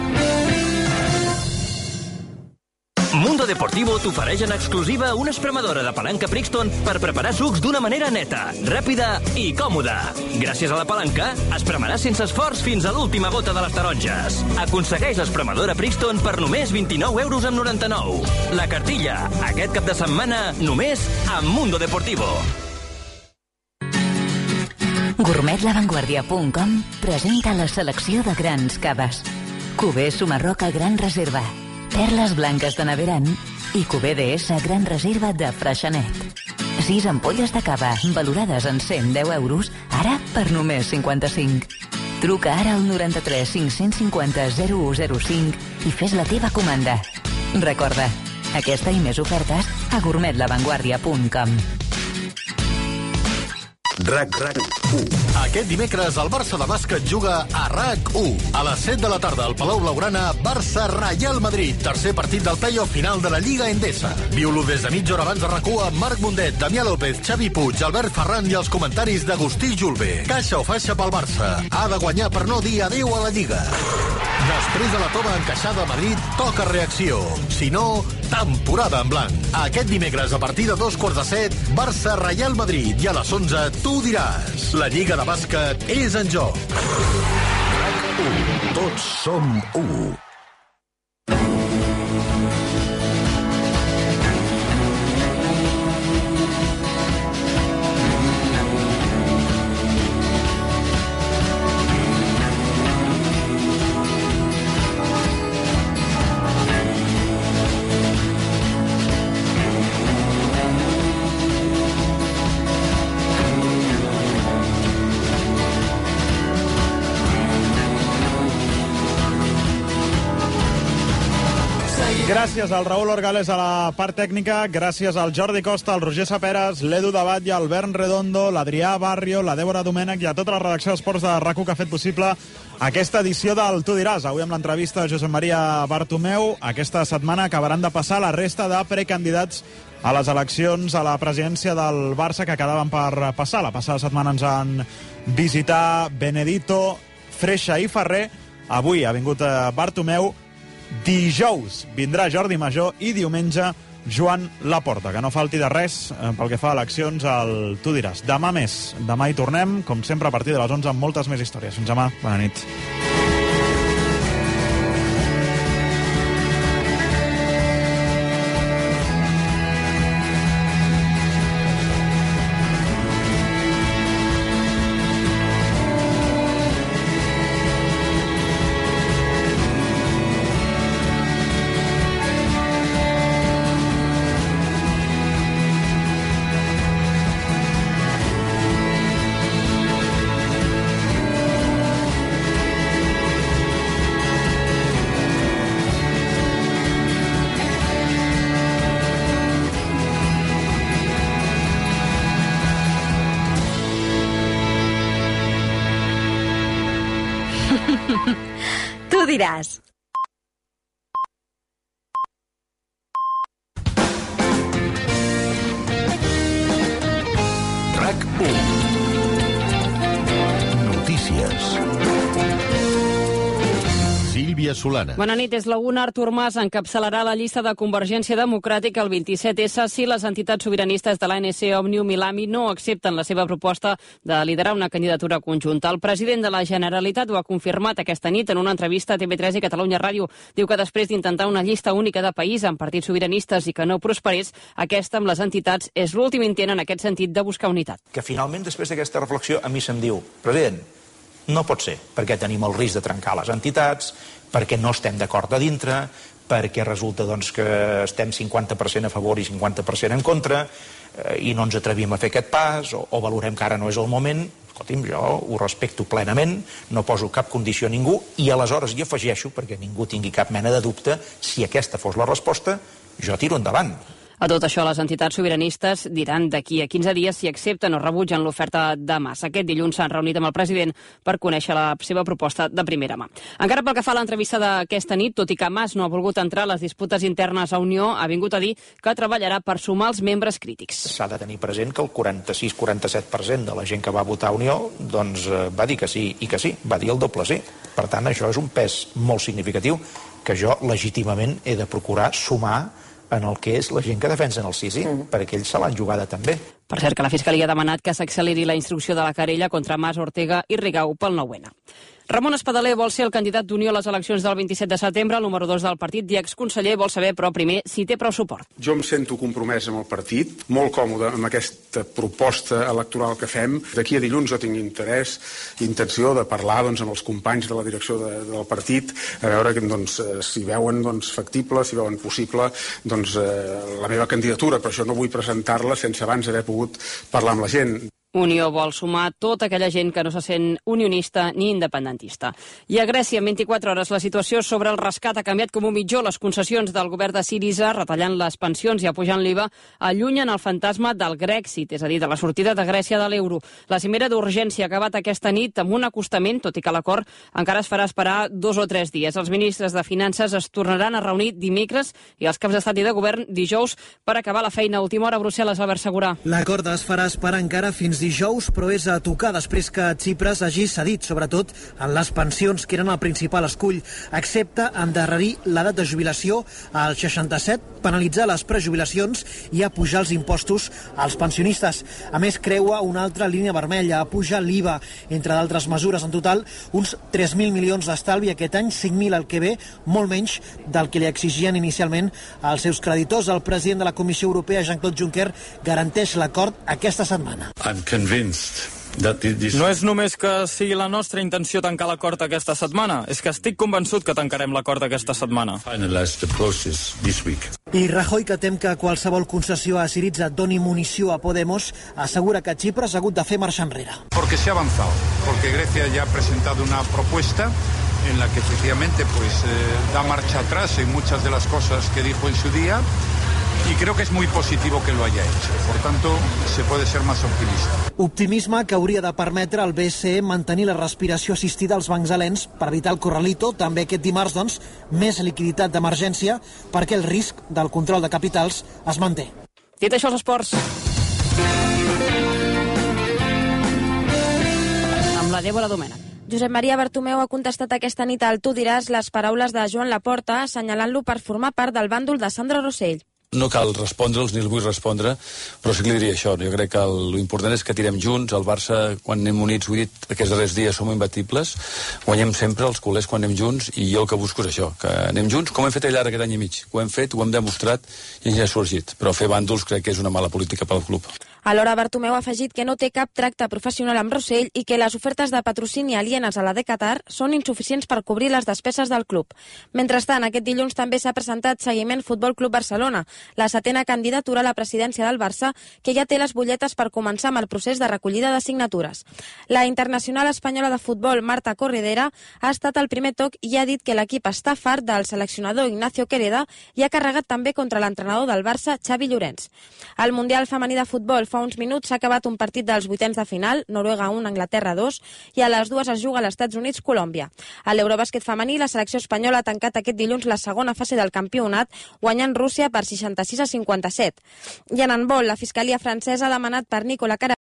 Mundo Deportivo t'ofereix en exclusiva una espremadora de palanca Brixton per preparar sucs d'una manera neta, ràpida i còmoda. Gràcies a la palanca, espremaràs sense esforç fins a l'última gota de les taronges. Aconsegueix l'espremadora Brixton per només 29,99 €. La cartilla, aquest cap de setmana, només a Mundo Deportivo. Gourmetlavanguardia.com presenta la selecció de grans caves. Cubé Sumarroca Gran Reserva, Perles Blanques de Naveran i Cubé DS Gran Reserva de Freixenet. 6 ampolles de cava valorades en 110 €, ara per només 55. Truca ara al 93 550 0105 i fes la teva comanda. Recorda, aquesta i més ofertes a gourmetlavanguardia.com. RAC1. Aquest dimecres el Barça de bàsquet juga a RAC1. A les 7 de la tarda al Palau Blaugrana, Barça-Real Madrid, tercer partit del play-off final de la Lliga Endesa. Viu-lo des de mitja hora abans de RAC1 amb Marc Mundet, Damià López, Xavi Puig, Albert Ferran i els comentaris d'Agustí Julve. Caixa o faixa pel Barça. Ha de guanyar per no dir adéu a la Lliga. Després de la toma encaixada a Madrid, toca reacció. Si no, temporada en blanc. Aquest dimecres a partir de 2:15, Barça-Real Madrid, i a les 11 tu ho diràs. La Lliga de bàsquet és en joc. RAC1. Tots som 1. Gràcies al Raül Orgales a la part tècnica, gràcies al Jordi Costa, al Roger Saperas, l'Edu Dabat, al Bernt Redondo, l'Adrià Barrio, la Dèbora Domènech i a tota la redacció d'Esports de RAC1 que ha fet possible aquesta edició del Tu diràs. Avui amb l'entrevista de Josep Maria Bartomeu. Aquesta setmana acabaran de passar la resta de precandidats a les eleccions a la presidència del Barça que quedaven per passar. La passada setmana ens han visitat Benedito, Freixa i Ferrer. Avui ha vingut Bartomeu. Dijous vindrà Jordi Major i diumenge Joan Laporta. Que no falti de res pel que fa a eleccions al Tu diràs. Demà més. Demà hi tornem, com sempre, a partir de les 11 amb moltes més històries. Fins demà. Bona nit. diràs. RAC1. Notícies. Sílvia Solana. Bona nit, és la una. Artur Mas encapçalarà la llista de Convergència Democràtica el 27S si les entitats sobiranistes de l'ANC, Òmnium i l'AMI no accepten la seva proposta de liderar una candidatura conjunta. El president de la Generalitat ho ha confirmat aquesta nit en una entrevista a TV3 i Catalunya Ràdio. Diu que després d'intentar una llista única de país amb partits sobiranistes i que no prosperés, aquesta amb les entitats és l'últim intent en aquest sentit de buscar unitat. Que finalment, després d'aquesta reflexió, a mi se'm diu, president, no pot ser, perquè tenim el risc de trencar les entitats, perquè no estem d'acord a dintre, perquè resulta doncs, que estem 50% a favor i 50% en contra, i no ens atrevim a fer aquest pas, o valorem que ara no és el moment. Escolti'm, jo ho respecto plenament, no poso cap condició a ningú, i aleshores hi afegeixo, perquè ningú tingui cap mena de dubte, si aquesta fos la resposta, jo tiro endavant. A tot això, les entitats sobiranistes diran d'aquí a 15 dies si accepten o rebutgen l'oferta de Mas. Aquest dilluns s'han reunit amb el president per conèixer la seva proposta de primera mà. Encara pel que fa a l'entrevista d'aquesta nit, tot i que Mas no ha volgut entrar a les disputes internes a Unió, ha vingut a dir que treballarà per sumar els membres crítics. S'ha de tenir present que el 46-47% de la gent que va votar a Unió doncs, va dir que sí i que sí, va dir el doble sí. Per tant, això és un pes molt significatiu que jo legítimament he de procurar sumar en el que és la gent que defensen el sí, perquè ells se l'han jugada també. Per cert, que la Fiscalia ha demanat que s'acceleri la instrucció de la querella contra Mas, Ortega i Rigau pel 9-N. Ramon Espadaler vol ser el candidat d'Unió a les eleccions del 27 de setembre, el número 2 del partit i exconseller vol saber, però primer, si té prou suport. Jo em sento compromès amb el partit, molt còmode amb aquesta proposta electoral que fem. D'aquí a dilluns jo tinc interès i intenció de parlar amb els companys de la direcció del partit, a veure si veuen factible, si veuen possible la meva candidatura, però això no vull presentar-la sense abans haver pogut parlar amb la gent. Unió vol sumar tota aquella gent que no se sent unionista ni independentista. I a Grècia, en 24 hores, la situació sobre el rescat ha canviat com un mitjó. Les concessions del govern de Syriza, retallant les pensions i apujant l'IVA, allunyen el fantasma del Grèxit, és a dir, de la sortida de Grècia de l'euro. La cimera d'urgència ha acabat aquesta nit amb un acostament, tot i que l'acord encara es farà esperar 2 o 3 dies. Els ministres de Finances es tornaran a reunir dimecres i els caps d'estat i de govern dijous per acabar la feina. A última hora a Brussel·les, Albert Segurà. L'acord es farà esperar encara fins dijous, però és a tocar després que Tsipras hagi cedit, sobretot en les pensions, que eren el principal escull. Accepta endarrerir l'edat de jubilació al 67, penalitzar les prejubilacions i apujar els impostos als pensionistes. A més, creua una altra línia vermella, apujar l'IVA, entre d'altres mesures. En total, uns 3.000 milions d'estalvi aquest any, 5.000 el que ve, molt menys del que li exigien inicialment als seus creditors. El president de la Comissió Europea, Jean-Claude Juncker, garanteix l'acord aquesta setmana. No és només que sigui la nostra intenció tancar l'acord aquesta setmana, és que estic convençut que tancarem l'acord aquesta setmana. I Rajoy, que tem que qualsevol concessió a Syriza doni munició a Podemos, assegura que Tsipras ha hagut de fer marxa enrere. Porque se ha avanzado, porque Grecia ya ha presentado una propuesta en la que efectivamente da marcha atrás en muchas de las cosas que dijo en su día. Y creo que es muy positivo que lo haya hecho. Por tanto, se puede ser más optimista. Optimisme que hauria de permetre al BCE mantenir la respiració assistida als bancs helens per evitar el corralito. També aquest dimarts, doncs, més liquiditat d'emergència perquè el risc del control de capitals es manté. Dit això, els esports. Amb la Débora Domènech. Josep Maria Bartomeu ha contestat aquesta nit al Tu diràs les paraules de Joan Laporta, assenyalant-lo per formar part del bàndol de Sandro Rosell. No cal respondre'ls, ni els vull respondre, però sí que li diria això. Jo crec que l'important és que tirem junts. El Barça, quan anem units, ho he dit, aquests darrers dies som imbatibles. Guanyem sempre els culers quan anem junts, i jo el que busco és això, que anem junts, com hem fet al llarg d'aquest any i mig. Ho hem fet, ho hem demostrat i ens ha sorgit. Però fer bàndols crec que és una mala política pel club. Alhora, Bartomeu ha afegit que no té cap tracte professional amb Rossell i que les ofertes de patrocini alienes a la de Qatar són insuficients per cobrir les despeses del club. Mentrestant, aquest dilluns també s'ha presentat Seguiment Futbol Club Barcelona, la 7ª candidatura a la presidència del Barça, que ja té les butlletes per començar amb el procés de recollida de signatures. La internacional espanyola de futbol, Marta Corredera, ha estat al primer toc i ha dit que l'equip està fart del seleccionador Ignacio Quereda i ha carregat també contra l'entrenador del Barça, Xavi Llorens. El Mundial femení de futbol fa fa uns minuts s'ha acabat un partit dels vuitens de final, Noruega 1, Anglaterra 2, i a les 2 es juga als Estats Units, Colòmbia. A l'Eurobàsquet femení, la selecció espanyola ha tancat aquest dilluns la segona fase del campionat, guanyant Rússia per 66-57. I en handbol, la Fiscalia francesa ha demanat per Nicola Cara